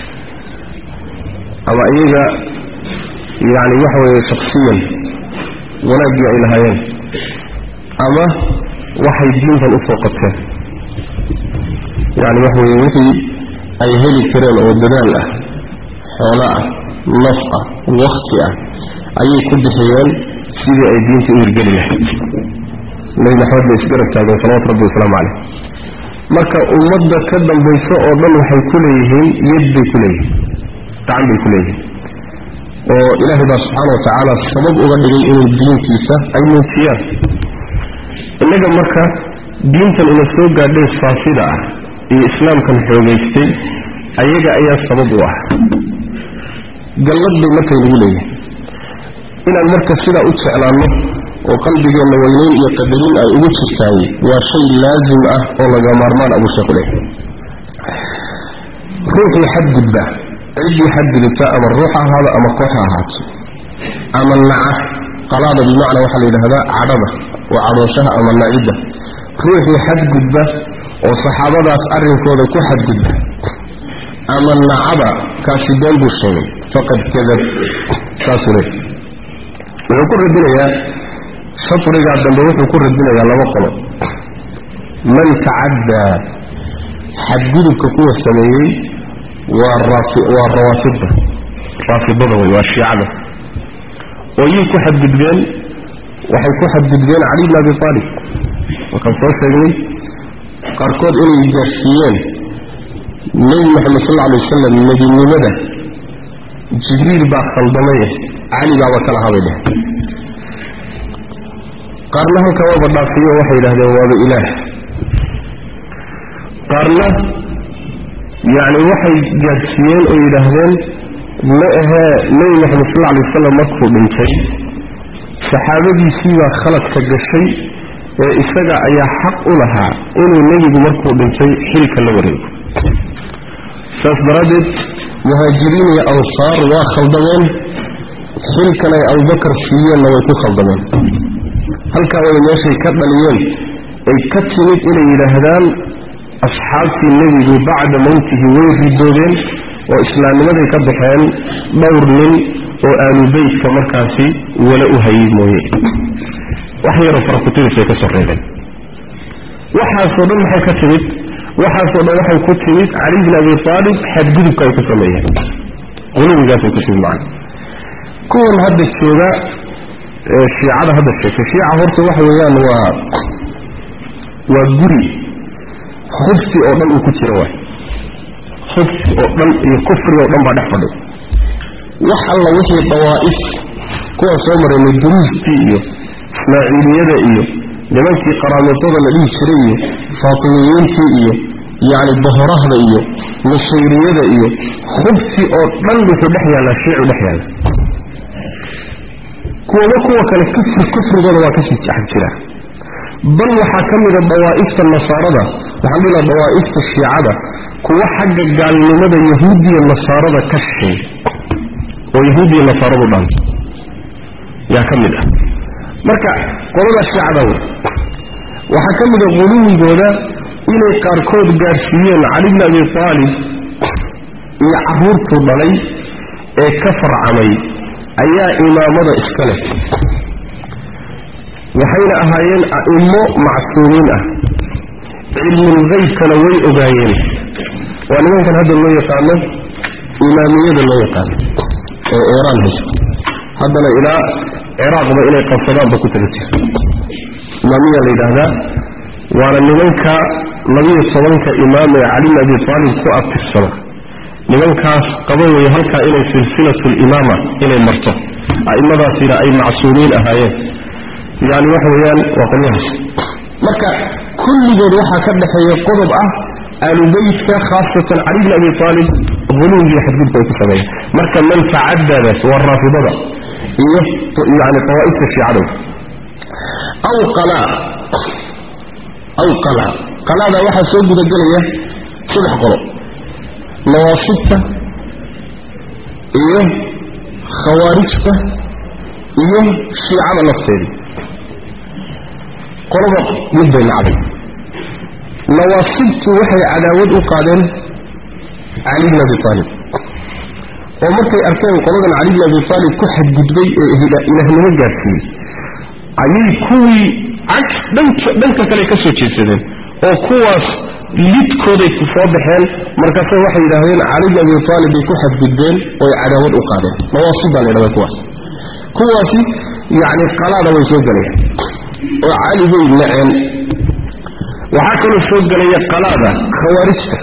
أو أيضا يعني وحوى شخصيا ولا يجي إلى هايين أما وحي الدين فالأفوقتها يعني وحوى يوثي أي هيلي كريم أو الدلالة حولاء نفقة وقتها أي كد حيان سيدي أي دين تقول الجلية لين حوض إسكرك تاقون صلاة ربي والسلام عليه marka ummadda ka dambayso oo dhan waxay ku leeyihiin yad bay ku leeyihiin gacan bay ku leeyihiin oo ilaahay baa subxaana wa tacaala sabab uga dhigay inuu diintiisa ay muujiyaan innaga marka diintan ina soo gaadhay faasida ah iyo islaamkan xoogaystay ayaga ayaa sabab u ah gallad bay markay nagu leeyihiin inaan marka sidaa u jeclaanno oo qalbigeena weynayn iyo qadarin ay ugu jirtaay waa shay laazim ah oo laga maarmaan abu sheekh leh ruuxii xadgudba cidii xadgudubta ama ruuxa ahaada ama kooxa ahaato ama naca qalaada bimacna waxaa la yidhaahdaa cadhada waa cadhooshaha ama nacidda ruuxii xadgudba oo saxaabadaas arrinkooda ku xadgudba ama nacaba kaasi been buu sheegay faqad kadab saasuu leh wuxuu ku radinayaa شطرق عبد الله كل ربنا يا الله وقله من تعدى حددك قوة السماوي والروافض رافضه والشيعة ويكو حدد جان وحيكو حدد جان علي بن أبي طالب وكان صوت سيجني قاركود إلي الجاشيين نبي محمد صلى الله عليه وسلم النبي النمدة جبريل باق صلبانية علي بن أبي طالب قارنها كواب الناصية وحي له جواب إله قارنه يعني وحي جادسيين أو يلهذين لأها نبي محمد صلى الله عليه وسلم مكفو من شيء صحابتي سيوا خلق كالشيء استدعى أي حق لها إنه النبي مكفو من شيء حلك النورين فاسبردت مهاجرين يا أنصار وخلدوين حلك لي أبو بكر سيئا لو يكون خلدوين هل كانوا يمشي كبا اليوم الكتلت إلى هذان أصحاب النبي بعد موته ويردودين وإسلام الذي كبحان دور من وآل بيت كمركاسي ولا أهيد مويه وحي رفرقتين في كسر ريبا وحي صدام حي كتلت waxaasoo dhan waxay ku timid cali bn abi aalib xadgudubka ay ku sameeyeen quluwigaasay ku timid macna kuwan hadda jooga shiicada hadda sheegtay shiica horta waxa weeyaan waa waa guri khubsi oo dhan uu ku jiro waay khubsi oo dhan iyo kufri oo dhan baa dhex fadhiya wax alla wixii dawaa'if kuwa soo marayna duruustii iyo ismaaciiliyada iyo nimankii qaraamatada la dhihi jiray iyo faatimiyiintii iyo yacni bohorahda iyo nusayriyada iyo khubsi oo dhan wuxuu dhex yaallaa shiicu dhex yaalla kuwaba kuwa kale kufri kufrigooda waa kasii xag jira bal waxaa ka mida dawaa'ifta nasaarada waxaan dhihi dawaa'ifta shiicada kuwa xagga gaalnimada yahuudiya nasaarada ka shisheey oo yahuudiya nasaaradu dhan yaa ka mid ah marka qolada shiicada waxaa ka mida quluwigooda inay qaarkood gaadhsiiyeen cali bn abi aalib iyo caruurtuu dhalay ee ka farcamay ayaa imaamada iska leh waxayna ahaayeen a'immo macsuumiin ah cilmulgeybkana way ogaayeen waa nimankan hadda loo yaqaano imaamiyada loo yaqaano ee iiraan haysto haddana ilaa ciraaqba inay qabsadaanba ku taga jira imaamiya la yidhaahdaa waana nimanka labiyo tobanka imaam ee cali bn abi aalib ku abtirsada nimankaas qaba weeye halkaa inay silsilatu limaama inay marto a'immadaasina ay macsuumiin ahaayeen yani waxa weeyaan waa qolyahaas marka kulligood waxaa ka dhexeeya qodob ah aalubeytka khaasatan cali bn abi aalib huluwigii xadgudka ay ku sameeyeen marka man tacadadaas waa raafidada iyo yani tawaa'ifta shiicada aw qala aw qala qalaada waxaa soo gudagelaya saddex qolo nawaasibta iyo khawaarijta iyo shiicada lafteedii qolaba mid bay nacday nawaasibtu waxay cadaawad u qaadeen cali bn abi aalib oo markay arkeen qoladan cali bn abi aalib ku xadgudbay ee ilaahnimo gaadhsiiyey ayay kuwii cag dhanka kale ka soo jeedsadeen oo kuwaas lidkooday ku soo baxeen markaase waxay yidhaahdeen cali bn abi aalib bay ku xadgudbeen oo ay cadaawad u qaadeen nawaasib baa la yidhahda kuwaas kuwaasi yacni qalaada way soo gelayaan oo cali bay naceen waxaa kaloo soo gelaya qalaada khawaarijta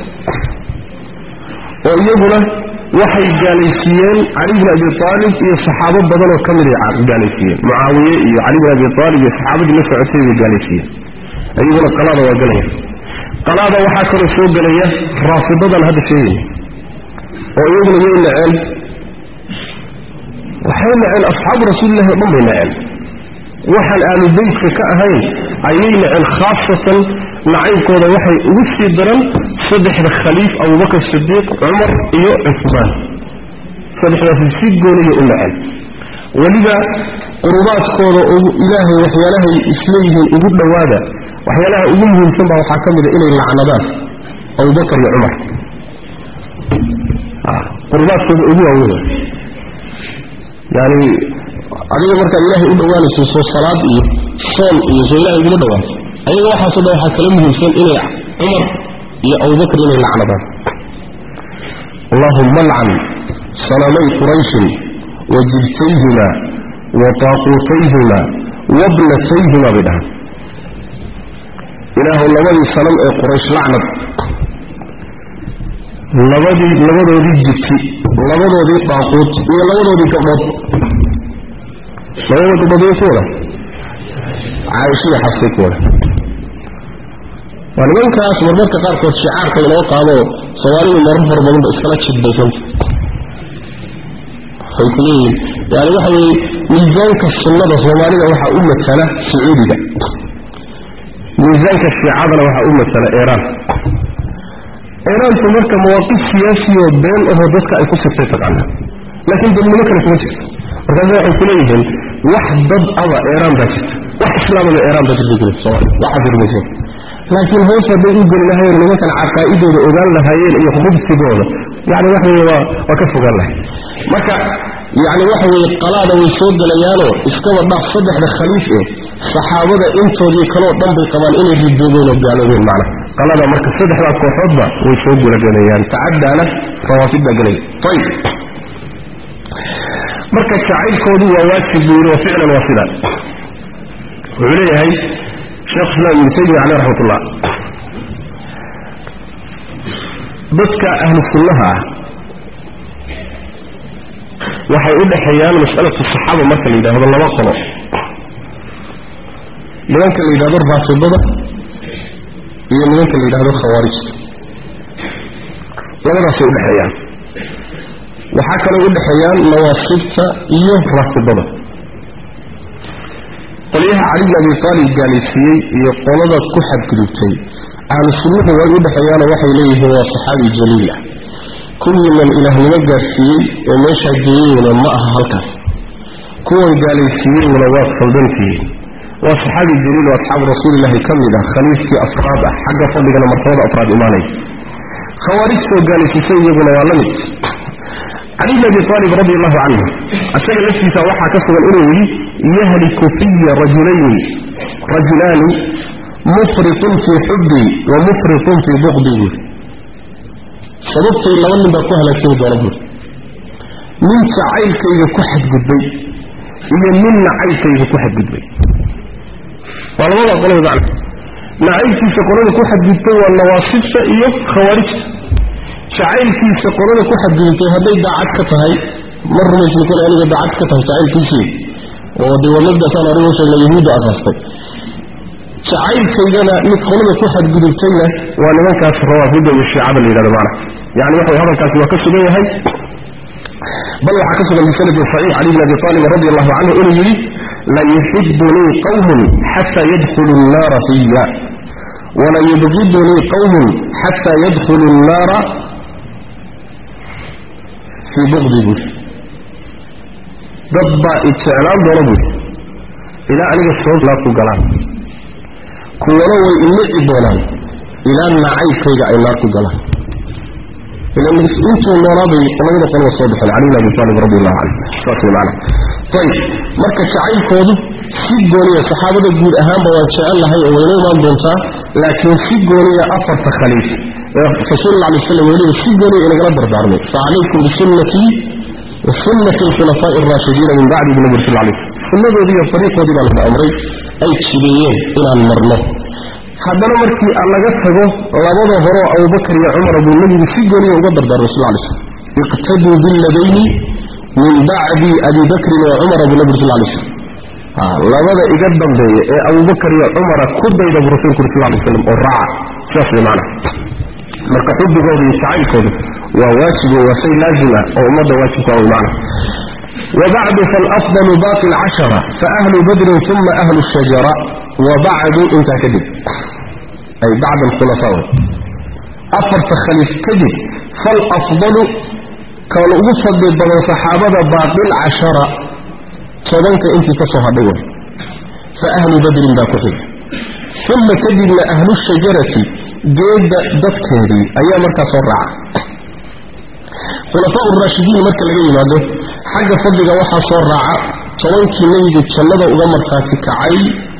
oo iyaguna waxay gaalaysiiyeen cali bn abi aalib iyo saxaabo badanoo ka mid ay gaalaysiiyeen mucaawiye iyo cali bn abi aalib iyo saxaabadii la socotay bay gaalaysiiyeen iyaguna qalaada waa gelaya qalaada waxaa kaloo soo gelaya raafidadan hadda sheegaya oo iyaguna yay naceen waxay naceen asxaabu rasuulillahi o dhan bay naceen waxaan aalu beytka ka ahayn ayay naceen khaasatan nacaybkooda waxay ugu sii daran saddexda khaliif abubakar sidiiq cumar iyo cusmaan saddexdaasi si gooniya u naceen weliba qurubaadkooda ilaahay waxyaalahay isleeyihiin ugu dhowaada waxyaalaha ugu muhiimsan baa waxaa ka mida inay lacnadaan abubakar iyo cumar qurubaadkooda ugu waaweyn yani adiga markaa ilaahay u dhowaanayso soo salaad iyo soon iyo soo ilahay uguma dhawaato ayaga waxaasoo dhan waxaa kala muhiimsan inay cumar iyo abubakar inay lacnadaan allahumma alcan sanamay qurayshin wa jibtayhima wa taaquutayhima wabnatayhima bay dhahaan ilaahu labadii sanam ee quraysh lacnad labadii labadoodii jibti labadoodii daaquut iyo labadoodii gabdhood labada gabdhood way ku wada caaishada xabsay ku wada waa nimankaas marmarka qaarkood shicaarka inoo qaado soomaalidu marar fara badanba iskala jidbaysanta waxay ku leeyihin yani waxa weeye miisaanka sunnada soomaalida waxaa u matala sacuudiga miisaanka shiicadana waxaa u matala iiraan iiraantu marka mawaaqif siyaasiyo been ahoo dadka ay ku sirtay taqaanaa laakiin dadnimo kale kuma jirto markaas waxay ku leeyihiin wax dad aba iiraan baa jirta wax islaamada iiraan baa jirta jira soomaaliya waxaad rumaysan laakiin hoos hadday u geli lahayen nimankan caqaa'idooda ogaan lahaayeen iyo khubsigooda yani waxa weye waa waa ka fogaan lahay marka yani waxa weeye qalaada way soo gelayaanoo iskaba dhaaf saddexda khaliif eh saxaabada intoodii kaloo dhan bay qabaan inay ridoobeen oo gaaloobeen macnaha قال هذا مركز صدح لك وحضة ويسوق لجنيان تعدى له روافد جنيه طيب مركز شعيل كودي وواجب وفعلا وصلا وعليه هاي شيخ الإسلام ابن تيمية عليه رحمة الله ضدك أهل السنة وحيقول حيان مسألة الصحابة مثلا إذا هذا الله وصله لمنك اللي إذا ضربها في الضبط هي لمنك اللي إذا ضرب خوارج لمن رسول حيان وحكى له يقول حيان نواصبت يفرح في الضبط قليها علي بن أبي طالب الجالسي يقول هذا كحد كدبتي أهل السنة ويقول حيان وحي إليه هو صحابي جليل كل من إله نجر فيه ومشى الدين ولما أهلكه كل جالسي ونواف فلدن فيه وصحابي الجليل وأصحاب رسول الله كمدة خليفة أفراد حق فضلنا مرتبط أفراد إيماني خوارج وجالسي سيئنا وعلمت علي بن أبي طالب رضي الله عنه الشيء الذي سوحى كسر الأولوي يهلك في رجلين رجلان مفرط في حبي ومفرط في بغضي صدقت إلا وأن بقوها لك يوجد رجل من سعيل كي يكحد قدبي إلا من نعيل كي يكحد قدبي والله الله قلوا ذلك نعيل كي سقرون يكحد قدبي والنواصف إيه خوارج سعيل كي سقرون يكحد قدبي هذا دعات كتهي مرة مش يقول أنا دعات كتهي سعيل كي شيء ودي ولد سنة روش اللي يهود أساسك سعيل كي جانا نتقلون يكحد قدبي وأنا ما كانت روافد والشعب اللي هذا معنا يعني وحي هذا كانت وكسر بيه هاي بل وحكسر بسند صحيح علي بن أبي طالب رضي الله عنه إنه يريد لا يحبني قوم حتى يدخل النار فيا ولا يبغضني قوم حتى يدخل النار في بغضي ضبع اتعلام ضربه إلى أن الصوت لا تقلان كولو إلي إبولان إلى أن نعيش كيجا لا تقلان إلى أن أنتم نراضي الله يقول الصادق علي بن أبي طالب رضي الله عنه شكرا معنا طيب مركز شعيل كودي سيد قولية صحابة تقول أهم وشعال لها وينو ما بنتا لكن سيد قولية أفر تخليف فصول الله عليه وسلم ويقول سيد قولية إلى قرب دارني فعليكم بسنتي وسنة الخلفاء الراشدين من بعد ابن أبي طالب عليه السنة دي الطريق ودي بعد أمري أي تشبيهين إلى المرنة حدنا مركي الله جسده لابد هراء أبو بكر يا عمر أبو النبي سيد قولية وقدر دار رسول الله عليه وسلم اقتدوا بالذين من بعد أبي بكر وعمر أبو النبي صلى الله عليه وسلم لابد إجدام دي أبو بكر وعمر كل إذا برسول صلى الله عليه وسلم الرعا شوفوا معنا مركا حب قوضي يشعي كوضي وواجب وشيء لازمة أو مدى واجب قوضي معنا وبعد فالأفضل باقي العشرة فأهل بدر ثم أهل الشجرة وبعد انت كذب أي بعد الخلفاء أفر تخليف كذب فالأفضل كانوا أصد بضل صحابة باقي العشرة فذلك انت تصوها دول فأهل بدر ذا كثير ثم تجد لأهل الشجرة جيد دكتوري أيام مركز الرعا خلفاء الراشدين مركز لغير ماذا حاجة فضل وحا صور رعا فذلك نجد تشلد أغمر فاتك عي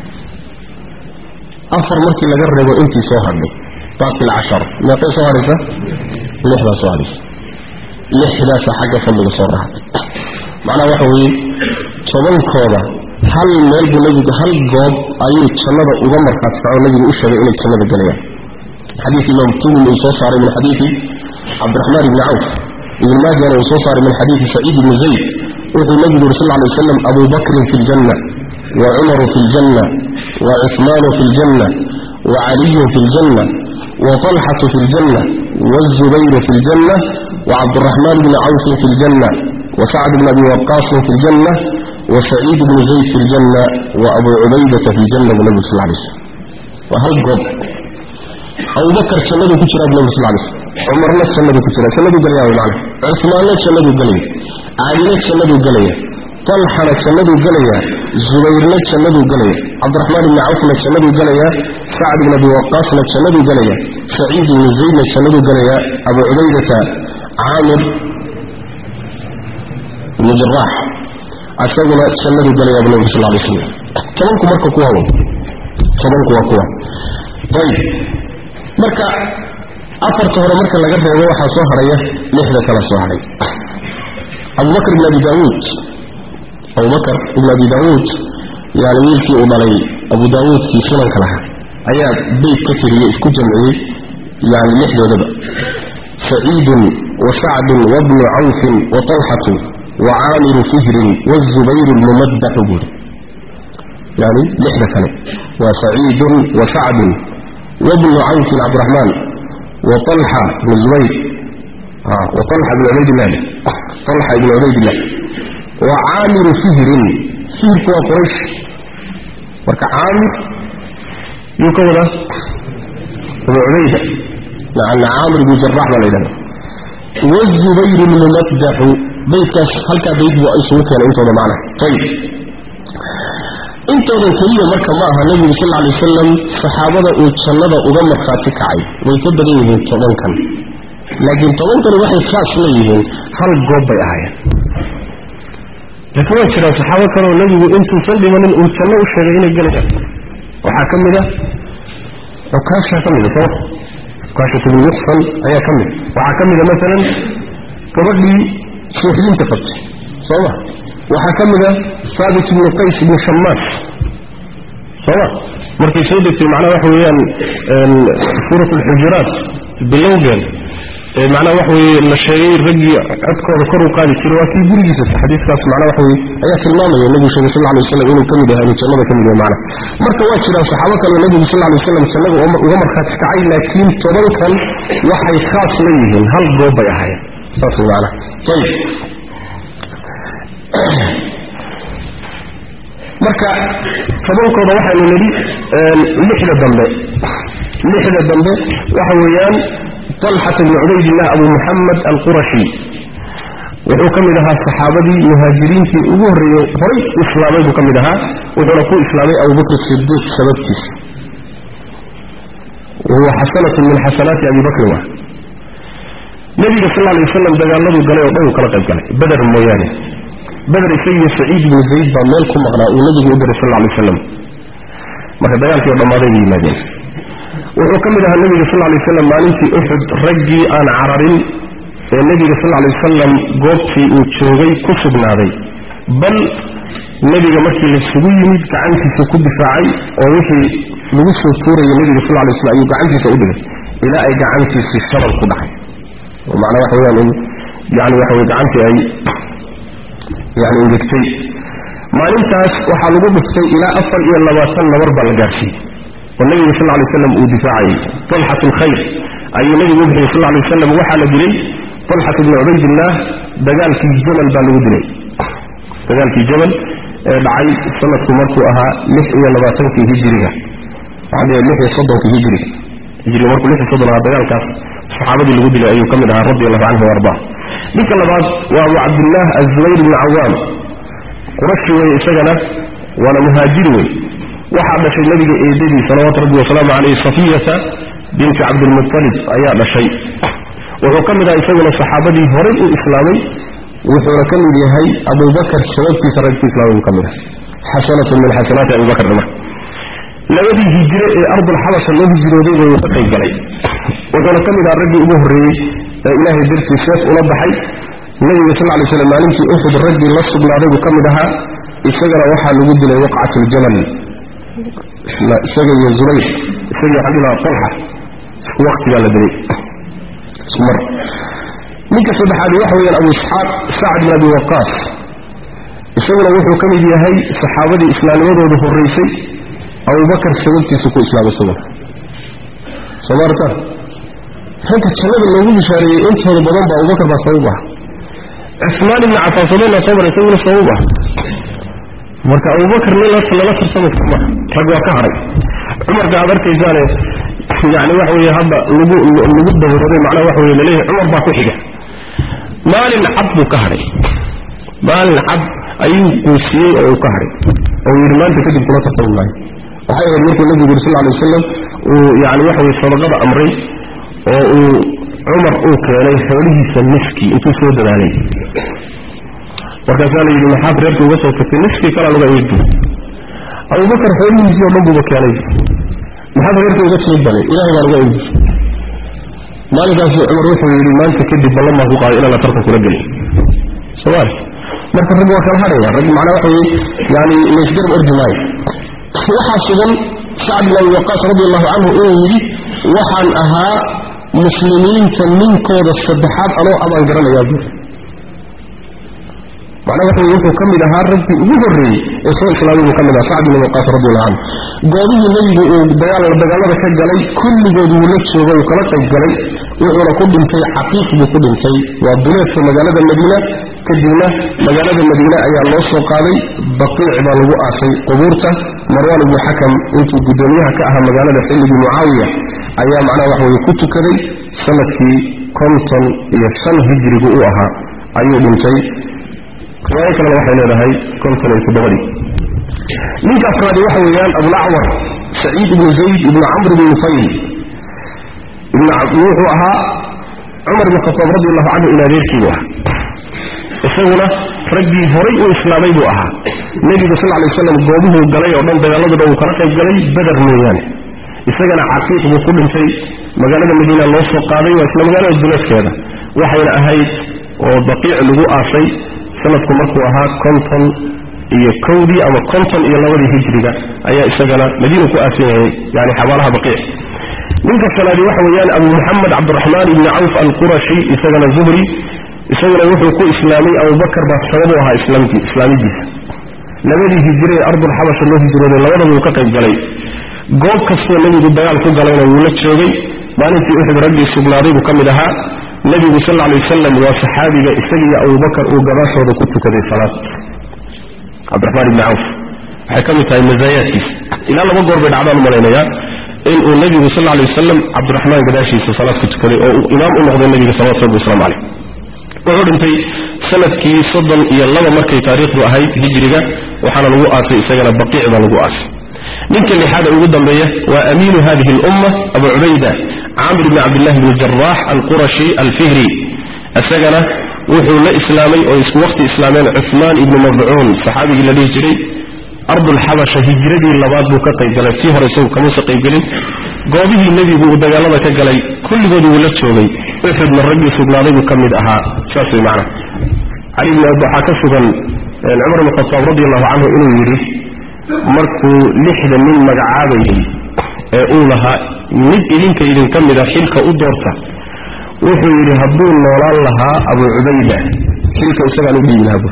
أفر مركز لقرب وانت صوها دي باقي العشرة ما قي صوها رسا لحظة صوها رسا لحظة حاجة فضل صور رعا معنى وحوي طبعاً كذا هل مالك نجد هل جاب أيه تشنب وجمر كاتفاء نجد أشهد إلى تشنب الجلية حديث إمام طول من صار من حديث عبد الرحمن بن عوف ابن ماجه صار من حديث سعيد بن زيد وقال نجد رسول الله عليه وسلم أبو بكر في الجنة وعمر في الجنة وعثمان في الجنة وعلي في الجنة وطلحة في الجنة والزبير في الجنة وعبد الرحمن بن عوف في الجنة وسعد بن أبي وقاص في الجنة وسعيد بن زيد في الجنة وأبو عبيدة في الجنة بن صلى الله عليه وسلم وهل قب أبو بكر سنده كتير ابن صلى الله عليه وسلم عمر نفس سنده كتير سنده قليا ومعنى عثمان نفس سنده قليا علي نفس سنده قليا طلحة نفس سنده قليا زبير نفس سنده قليا عبد الرحمن بن عوف نفس سنده قليا سعد بن أبي وقاص نفس سنده قليا سعيد بن زيد نفس سنده قليا أبو عبيدة عامر بن جراح أسألنا سنده قليا ابن صلى الله عليه وسلم كمانكم مركوا كواه كمانكم وكواه طيب marka afarta hore marka laga reebo waxa soo haraya lixda kala soo haray Abu Bakr ibn Abi Dawud Abu Bakr ibn Abi Dawud yaani wiilkii uu dhalay Abu Dawud kii sunanka lahaa ayaa bayt ka tiriyay isku jamciyay yaani lixdoodaba سعيد وسعد وابن عوف وطلحة وعامر فهر والزبير الممدح بول يعني لحظة كلام وسعيد وسعد وابن عوف عبد الرحمن وطلحة بن الزبير آه وطلحة بن عبيد الله طلحة بن عبيد الله وعامر فهر فهر هو قريش وكا عامر يكون ابن عبيد لأن عامر بن جراح والإله والزبير الممدح بيت هل كان بيت وأيسوك يعني انتو ده معنا طيب انتو ده كريم مركا معها النبي صلى الله عليه وسلم صحابة وتشنده وغمر خاتك عي ويتبدا ليهم طبعا كان لكن طبعا كان واحد خاص ليهم هل قوب بيعايا لكن وانشرا صحابة كانوا النبي وانتو سلبي من وتشنده الشرعين الجلجة وحاكم ده وكاش حاكم ده صح كاشة بن يحصل هي كمل وحكمل مثلا كرجل شيخين تفت صح وحكمل ثابت بن قيس بن شماس صح مركي سيدة معناه وحويان سورة الحجرات باللوجن معناه وحوي المشاهير رجي أذكر ذكروا قال كرواتي بريجة الحديث كاس معناه وحوي آيات المامة النبي صلى الله عليه وسلم يقولوا كم ده هذه كلمة كم ده معنا مركي واشرا صحابة النبي صلى الله عليه وسلم سلموا وعمر خاتك عين لكن تبوكا وحي خاص ليهم هل جوبا يا حيا صار معنا طيب marka sababkooda waxa la yiri lixda dambe lixda dambe waxa weeyaan طلحة بن عبيد الله أبو محمد القرشي وحكم لها الصحابة مهاجرين في أبوه فريق إسلامي حكم لها وحرقوا إسلامي أبو بكر الصديق سببتس وهو حسنة من حسنات أبي بكر واحد النبي صلى الله عليه وسلم دقال الله قال وضعه كلا قال بدر المياني بدر سيد سعيد بن زيد بامالكم مغراء ونبي قدر صلى الله عليه وسلم ما دقال في رمضان المدينة وحكم لها النبي صلى الله عليه وسلم مالنتي أحد رجي عن عررين النبي صلى الله عليه وسلم قوتي وشوغي كسب ناضي بل النبي مكي للسوي كعنتي سكود دفاعي ووحي لوسو الطوري النبي صلى الله عليه وسلم أيو كعنتي سأودله إلى أي كعنتي في الشر القدحي ومعنى وحوي يعني وحوي كعنتي أي يعني انجكتي ما ننتاس وحالو بفتي إلى أفضل إلى اللواسل وربا لقاسي والنبي صلى الله عليه وسلم ودفاعي طلحة الخير أي النبي وجهه صلى الله عليه وسلم وحال جري طلحة بن عبيد الله دقال في جبل بالودري دقال في جبل بعي سنة مركو أها لحية لباتن في هجرها يعني لحية صدر في هجرها هجري مركو لحية صدرها دقال كاس صحابة الودري أيو كمدها رضي الله عنه وارضاه لك اللبات وهو عبد الله الزبير بن عوام قرشي ويسجنه وانا مهاجري وحب شيء النبي إيدي صلوات ربي وسلامه عليه صفية بنت عبد المطلب أيام شيء وحكم ذا يسوي الصحابة هرب الإسلامي وحكم هي أبو بكر سبب في سرج الإسلام مكملة حسنة من حسنات أبو بكر رمح لذي هجر أرض الحبشة الذي هجروا به ويفتح الجلي وقال كم ذا الرجل أبو هري إله درس الشيخ ونبحي النبي صلى الله عليه وسلم علمت أخذ الرجل نصب من عدو كم ذها الشجرة وحى لود لوقعة الجمل لا شجر الزبير شجر حدنا طلحة وقت على دري سمر منك صدح هذه وحوي أبو إسحاق سعد بن أبي وقاص الشجرة وحو كم دي هاي صحابة الإسلامية وده الرئيسي أبو بكر سويتي سكو إسلام الصبر صبرت فانت تشلب اللي هو بشاري انت هذا بدن أبو بكر بصوبة عثمان بن عفان صبرنا صبر يسوي الصوبة marka Abu Bakr la sallallahu alayhi wasallam ragwa ka haray Umar ga abarkay jaale yaani wax weey haba lagu lagu dawraday macna wax weey leeyahay Umar ba ku xiga maalin abdu ka haray maalin ab ayuu ku siiyay oo ka haray oo yirmaanta kadib kula taqawnay waxa ay markuu nabiga sallallahu alayhi wasallam oo yaani wax weey sadaqada amray oo uu Umar uu keenay xoolihiisa miski intuu soo dadaalay وكذا يجي محافر يركو وسط في نسكي كلا لغا يجي أبو بكر حولي يجي ونبو بكالي محافر يركو وسط يبالي إلهي بارغا يجي maalinkaas Umar wuxuu yiri maanta kadib ballan ma ku qaaday ilaa la tartan kula gali sawir marka rag waa kala hadaya rag macna waxa yani isgar ordinay waxa sugan Sa'd ibn Waqqas radiyallahu anhu oo yiri waxaan ahaa muslimiinta ninkooda saddexaad anoo abaan garanayaa buu macna waxa uu kamid ahaa ragii ugu horeeyay ee soo islaamay kamid ah Sa'd ibn Waqqas radiyallahu anhu goobihii nabiga uu dagaal dagaalada ka galay kulligood uu la joogay oo kala qayb galay wuxuu ku dhintay xaqiiq buu ku dhintay waa duleedka magaalada Madiina kadibna magaalada Madiina ayaa loo soo qaaday baqiic baa lagu aasay qubuurta Marwan ibn Hakam intuu gudoomiyaha ka ahaa magaalada xilligii Muawiya ayaa macna wax uu ku tukaday sanadkii konton iyo shan hijriga uu ahaa ayuu dhintay riwaayad kale waxay leedahay konton iyo toddoba ninka afraad waxa weeyaan Abu Al-A'war Sa'id ibn Zayd ibn Amr ibn Nufayl ibn Abdullah aha Umar ibn Khattab radiyallahu anhu ila reerkiisa isaguna ragii horay oo islaamay buu ahaa nabiga sallallahu alayhi wasallam goobuhu galay oo dhan dagaalada uu kala qayb galay Badr mooyaane isagana xaqiiq buu ku dhintay magaalada Madiina loo soo qaaday waa isla magaalada duleedkeeda waxayna ahayd oo baqiic lagu aasay sanadku markuu ahaa konton iyo kowdi ama konton iyo labadii hijriga ayaa isagana Madiina ku aasayay yani xabaalaha baqiic ninka salaadi waxa weeyaan Abu Muhammad Abdurrahman ibn Auf al-Qurashi isagana Zuhri isagana wuxuu ku islaamay Abu Bakr baa sabab u ahaa islaamkii islaamidiisa labadii hijri ee ardul Xabasha loo hijrooday labadaba uu ka qayb galay goob kasta nabigu dagaal ku galayna wuu la joogay maalintii Uhud ragii sugnaaday buu kamid ahaa nabigu sallallahu alayhi wasallam waa saxaabiga isaga Abu Bakr uu gabashooda ku tukaday salaad Abdurrahman ibn Auf waxay kamid tahay mazaayatiis ila laba goor bay dhacdaan maleynaya in uu nabigu sallallahu alayhi wasallam Abdurrahman gadaashiisa salaad ku tukaday oo imaam u noqday nabiga sallallahu alayhi wasallam wuxuu dhintay sanadkii soddon iyo laba markay taariikhdu ahayd hijriga waxaana lagu aasay isagana baqiic baa lagu aasay ninka lixaad ugu dambeeya waa amiinu hadhihi al-umma Abu Ubayda Amr ibn Abdullah ibn Jarrah al-Qurashi al-Fihri asagana wuxuu la islaamay oo isku waqti islaameen Uthman ibn Maz'un saxaabiga la dhijiray ardul Xabasha hijradii labaad buu ka qayb galay si hore soo kama soo qayb galin goobihii nabigu uu dagaalada ka galay kulligood uu la joogay Uhud ragii sugnaaday uu kamid ahaa saasay macna Ali ibn Abi Bakr sugan Umar ibn Khattab radiyallahu anhu inuu yiri markuu lixda min magacaabay ee uu lahaa mid idinka idin kamid ah xilka u doorta wuxuu yiri hadduu noolaan lahaa Abu Ubayda xilka isaga u dhiibnaa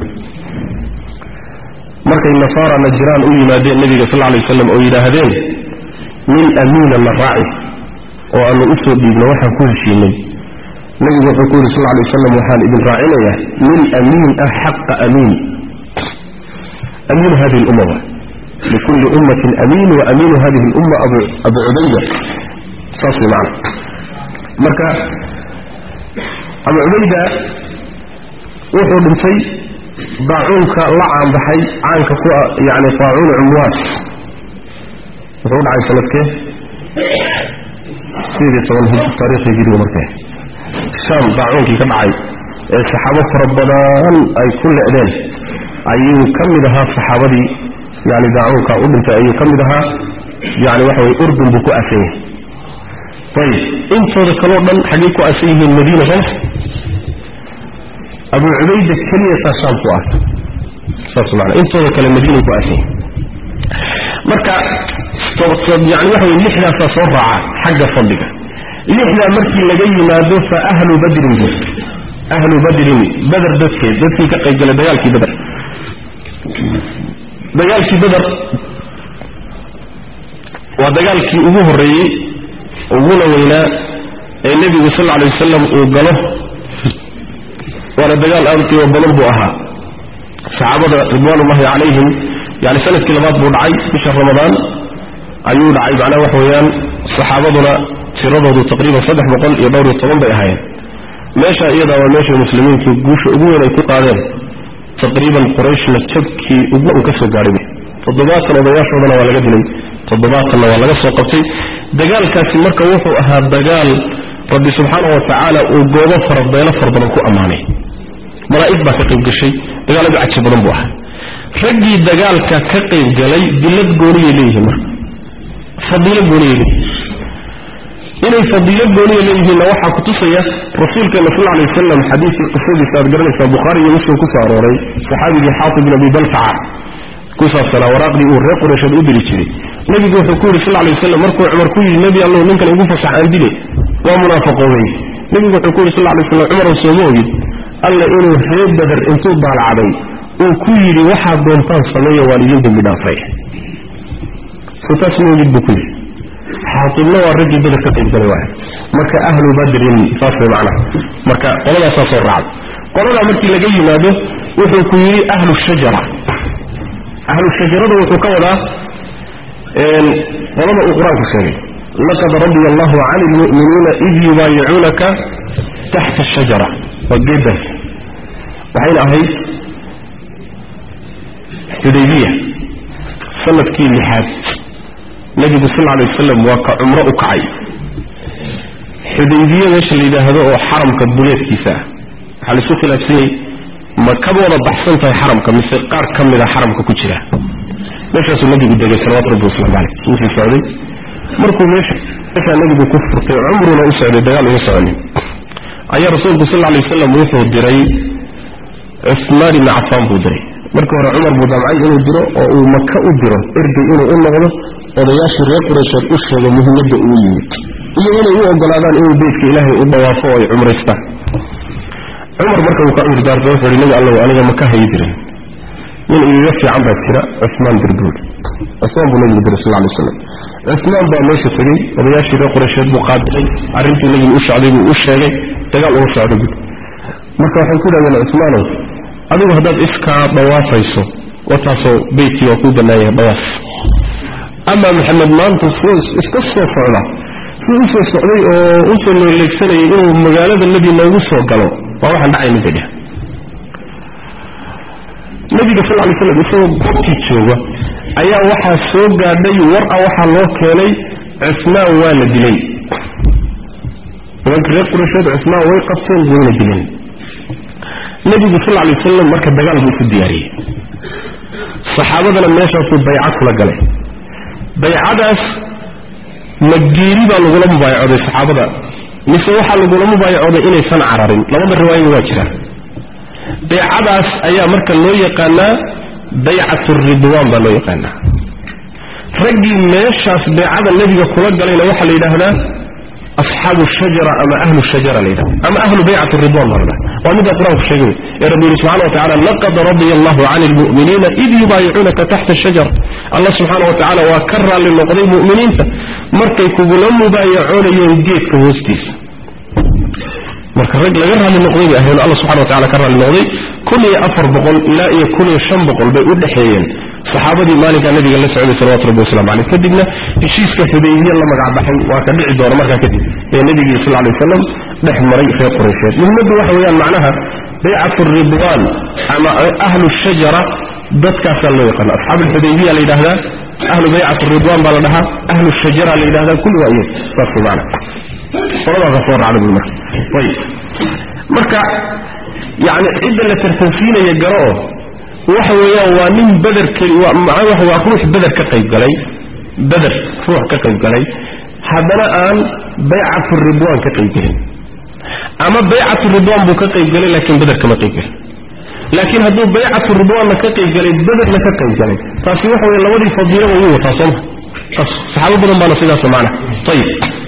markay nasaara najraan u yimaadeen nabiga sallallahu alayhi wasallam oo yiraahdeen min amiina maraa'i oo aanu u soo dhiibno waxaan ku heshiinay nabigu wuxuu ku yiri sallallahu alayhi wasallam waxaan idin raacinayaa min amiin ahq amiin amiin hadhihi al-umma لكل أمة أمين وأمين هذه الأمة أبو, أبو عبيدة صاصي معنا مركا أبو عبيدة وحو بنتي ضاعونك لعن بحي عنك يعني طاعون عمواس وحو عن سنة كيه سيدي طبعا هذا التاريخ يجري مركا الشام ضاعونك كبعي الصحابة ربنا أي كل أدان أي كم لها الصحابة دي يعني دعوك أردن أي كم لها يعني وحوي أردن بكو أسيه طيب انتو ذكروا من حقيقوا أسيه المدينة غلط أبو عبيدة كلية تشام قوات صارت معنا انتو ذكر المدينة بكو أسيه مركا يعني وحوي اللحنة تصرع حق صدقة اللحنة مركي لجي ما دوف أهل بدر أهل بدر بدر دسكي دسكي كقي جل ديالكي بدر dagaalkii Badr waa dagaalkii ugu horeeyay ugu weynaa ee Nabiga sallallahu alayhi wasallam uu galo wala dagaal aad u badan buu ahaa saxaabada ridwanullahi alayhim yani sanadkii labaad buu dhacay bisha Ramadaan ayuu dhacay macna wax weeyaan saxaabaduna tiradoodu taqriiban saddex boqol iyo dhowr iyo toban bay ahaayeen meesha iyada waa meesha muslimiintu guusha ugu weyn ay ku qaadeen تقريبا قريش لتبكي ugu ka soo gaaribay toddobaatan odayaashoodana waa laga dilay toddobaatan waa laga soo qabtay dagaalkaasi marka wuxuu ahaa dagaal Rabbi subhanahu wa ta'ala uu goobo farbeelo farbadan ku amaanay malaa'ik baa ka qayb gashay dagaalada cajib badan buu ahaa ragii dagaalka ka qayb galay dilad gooniye leeyahay marka fadilo gooniye inay fadiilo gooniya leeyihiin waxa ku tusaya rasuulkeena sallallahu alayhi wasallam xadiiskii qisadiisa aad garanaysaa Bukhari iyo Muslim ku soo arooray saxaabigii Xaatib ibn Abi Balta'a ku saabsan waraaqdii uu reer Quraysh u diri jiray nabigu wuxuu ku yiri sallallahu alayhi wasallam markuu Umar ku yiri nabi Allah ninkan ugu fasaxan dilay waa munaafiqoobay nabigu wuxuu ku yiri sallallahu alayhi wasallam Umar soo moogid alla inuu reer Badr intuu baalacday uu ku yiri waxa doontaan sameeyo waalidin dambi dhaafay فتاسمه جد بكل حاطب له الرجل بدر كتب جلواه مركا أهل بدر فاصل معنا مركا قلنا فاصل الرعب قلنا مركي لقي ماذا وحكوي أهل الشجرة أهل الشجرة وحكونا قلنا أقرأ في السنة لقد رضي الله عن المؤمنين إذ يبايعونك تحت الشجرة والجدة وحين أهيت حديبية سنة كي لحاد نبي صلى الله عليه وسلم واقع عمره كعي حديبية وش اللي ده هذا حرم كبوليت كيسا على سوق الأسيء ما كبر بحثن في حرم كمثل قار كم إذا حرم ككتيرة ليش رسول النبي قد جالس صلوات ربه صلى الله عليه وسلم في السعودية مركو ليش ليش النبي بكفر في عمره لا يسعد الدجال ويسعني أي رسول صلى الله عليه وسلم وصل الدري عثمان بن عفان بدري مركو عمر بن عمرو إنه درو ومكة أدرو إرجع إنه إنه غلط odayaashii reer Quraysh u sheegay muhiimadda uu yimid iyo inay u ogolaadaan inuu beedka Ilaahay u dhawaafo ay umraysta Umar markuu ka cumr daarto fariinada Allah aniga ma ka haydirin in iiga fiican baa jira Uthman bin Affan Uthman bin Affan sallallahu alayhi wasallam Uthman baa meesha tagay odayaashii reer Quraysh buu qaaday arrintii nabiga u shacday uu sheegay dagaal uu socday marka waxaan ku dhawaanay Uthman adigu hadaad iska dhawaafayso wataasoo beedkii waa ku banaayay dhawaaf أما محمد ما أنت فوز استصف فعله فوز السعودي أو أنتم اللي يكسروا يقولوا مجالات النبي ما يوصل قالوا وراح ندعي من كده النبي صلى الله عليه وسلم يسوي بوكي تشوفه أيها واحد سوق قاعدي ورقة واحد الله كلي عثمان والد لي وانك يقول شهد عثمان ويقصين والد لي النبي صلى الله عليه وسلم مركب دجال في الديارية الصحابة لما يشوفوا البيعات كلها قالوا بيعداس مجيري بقى لغولا مبايعودي الصحابة مثل وحا لغولا مبايعودي إني سنع عرارين لما بالرواية واجهة بيعداس أيها مركا لو يقانا بيعة الرضوان بقى لو يقانا فرقي ميشاس بيعدا الذي يقولك قالينا وحا ليلهنا أصحاب الشجرة أما أهل الشجرة ليلة أما أهل بيعة الرضوان مرنا وماذا قرأه في الشجرة يا ربي سبحانه وتعالى لقد رضي الله عن المؤمنين إذ يبايعونك تحت الشجرة الله سبحانه وتعالى وكرر للمقضي المؤمنين مركا يكون مبايعون يوجيك كهوستيس مركا الرجل يرها للمقضي أهل الله سبحانه وتعالى كرر للمقضي كل أفر بقل إلا كل شم بقل بيقول حيين صحابتي مالك النبي صلى الله عليه وسلم صلوات ربه وسلام عليه كدبنا الشيء كفديه الله ما قاعد بحي وكبيع دور مركا كدب يا النبي صلى الله عليه وسلم نحن مريء في قريش من مدة وحويان معناها بيعة الرضوان أما أهل الشجرة ضدك سألوا يقال أصحاب الحديبية اللي هذا أهل بيعة الرضوان بلدها أهل الشجرة اللي هذا كل وإيه صرفوا معنا صلى الله غفور على المركة طيب مركا يعني إذا اللي ترتنفين يقرأه وحويا ومن بدر كل ومعه هو أخوش بدر كقيب قلي بدر فروح كقيب قلي هذا الآن بيعة الرضوان كقيب قلي أما بيعة الرضوان بو كقيب قلي لكن بدر كما قيب قلي لكن هذو بيعة الرضوان كقيب قلي بدر لكقيب قلي فاسيوح ويلا ودي فضيلة وهو تصمها صحابة بنا ما نصيدها سمعنا طيب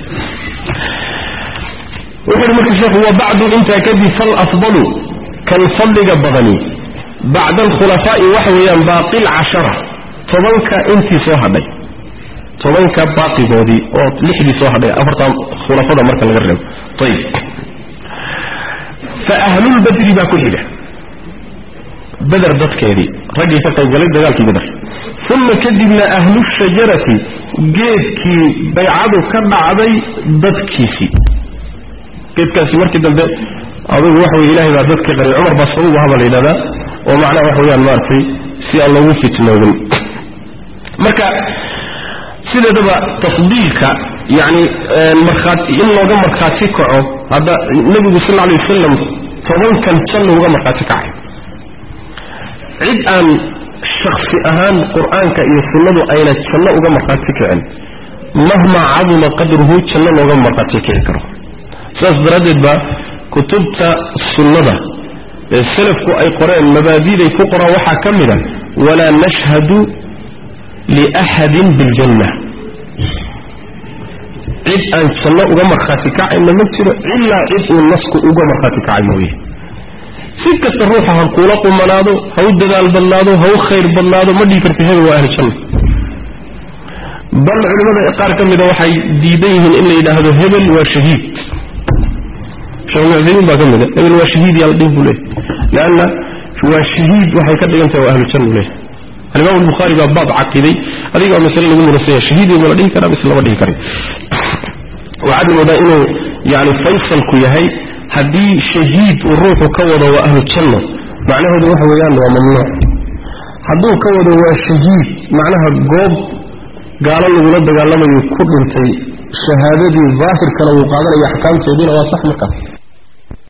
وحر مكي الشيخ هو بعد انت كدي فالأفضل كان صلق بغني بعد الخلفاء وحويا باقي العشرة طبنك انت صاحبي طبنك باقي بودي او لحدي صاحبي افرطا خلفاء مركا الغرب طيب فأهل البدر باكل ده بدر ضد كيدي رجل فقه قليل دقال كي بدر ثم كدبنا أهل الشجرة جيد كي بيعادو كبع عدي ضد كيسي كيف كان سمر كده ده أظن وحوي إلهي بعد ضد كبري عمر بصروه هذا الإله ومعنى وحوي المارتي سي الله وفي تنوغل مركا سيدة دبا تصديقك يعني المرخات إنه وقام مرخاتيك هذا النبي صلى الله عليه وسلم فمن كان تشنه وقام مرخاتيك عد أن شخص أهان قرآن كإن سنده أين تشنه وقام مرخاتيك مهما عظم قدره جنة لوغا مرقاتي كيكرو ساس درادت با كتبت السنة السلف أي قرآن مبادئ فقرة وحا كاملا ولا نشهد لأحد بالجنة عيد أن سنة أغمر خاتك إلا نمتر إلا عيد النسك أغمر خاتك عيوه سكة الروح هنقولق منادو هو الدلال بلادو هو خير بلادو ما ديكر في هذا وأهل الجنة بل علماء إقار كم إذا وحي ديديهن إلا إذا هذا هبل وشهيد شو معزين بقى كم إذا هبل وشهيد يالدين بليه لأن هو الشهيد وحي كده أنت وأهل الجنة بليه الإمام البخاري بقى بعض عقيدي هذه هو مثلا نقول رسيه شهيد ولا دين كلام مثل ما دين كريم وعدم ده إنه يعني فيصل كيهي هدي شهيد والروح كوضه وأهل الجنة معناه ده روح ويان وممنوع هدوه كوضه وشهيد معناها الجوب قال له ولد قال لما يكون انت شهادتي ظاهر كلام وقادر يحكم سيدنا وصح مكة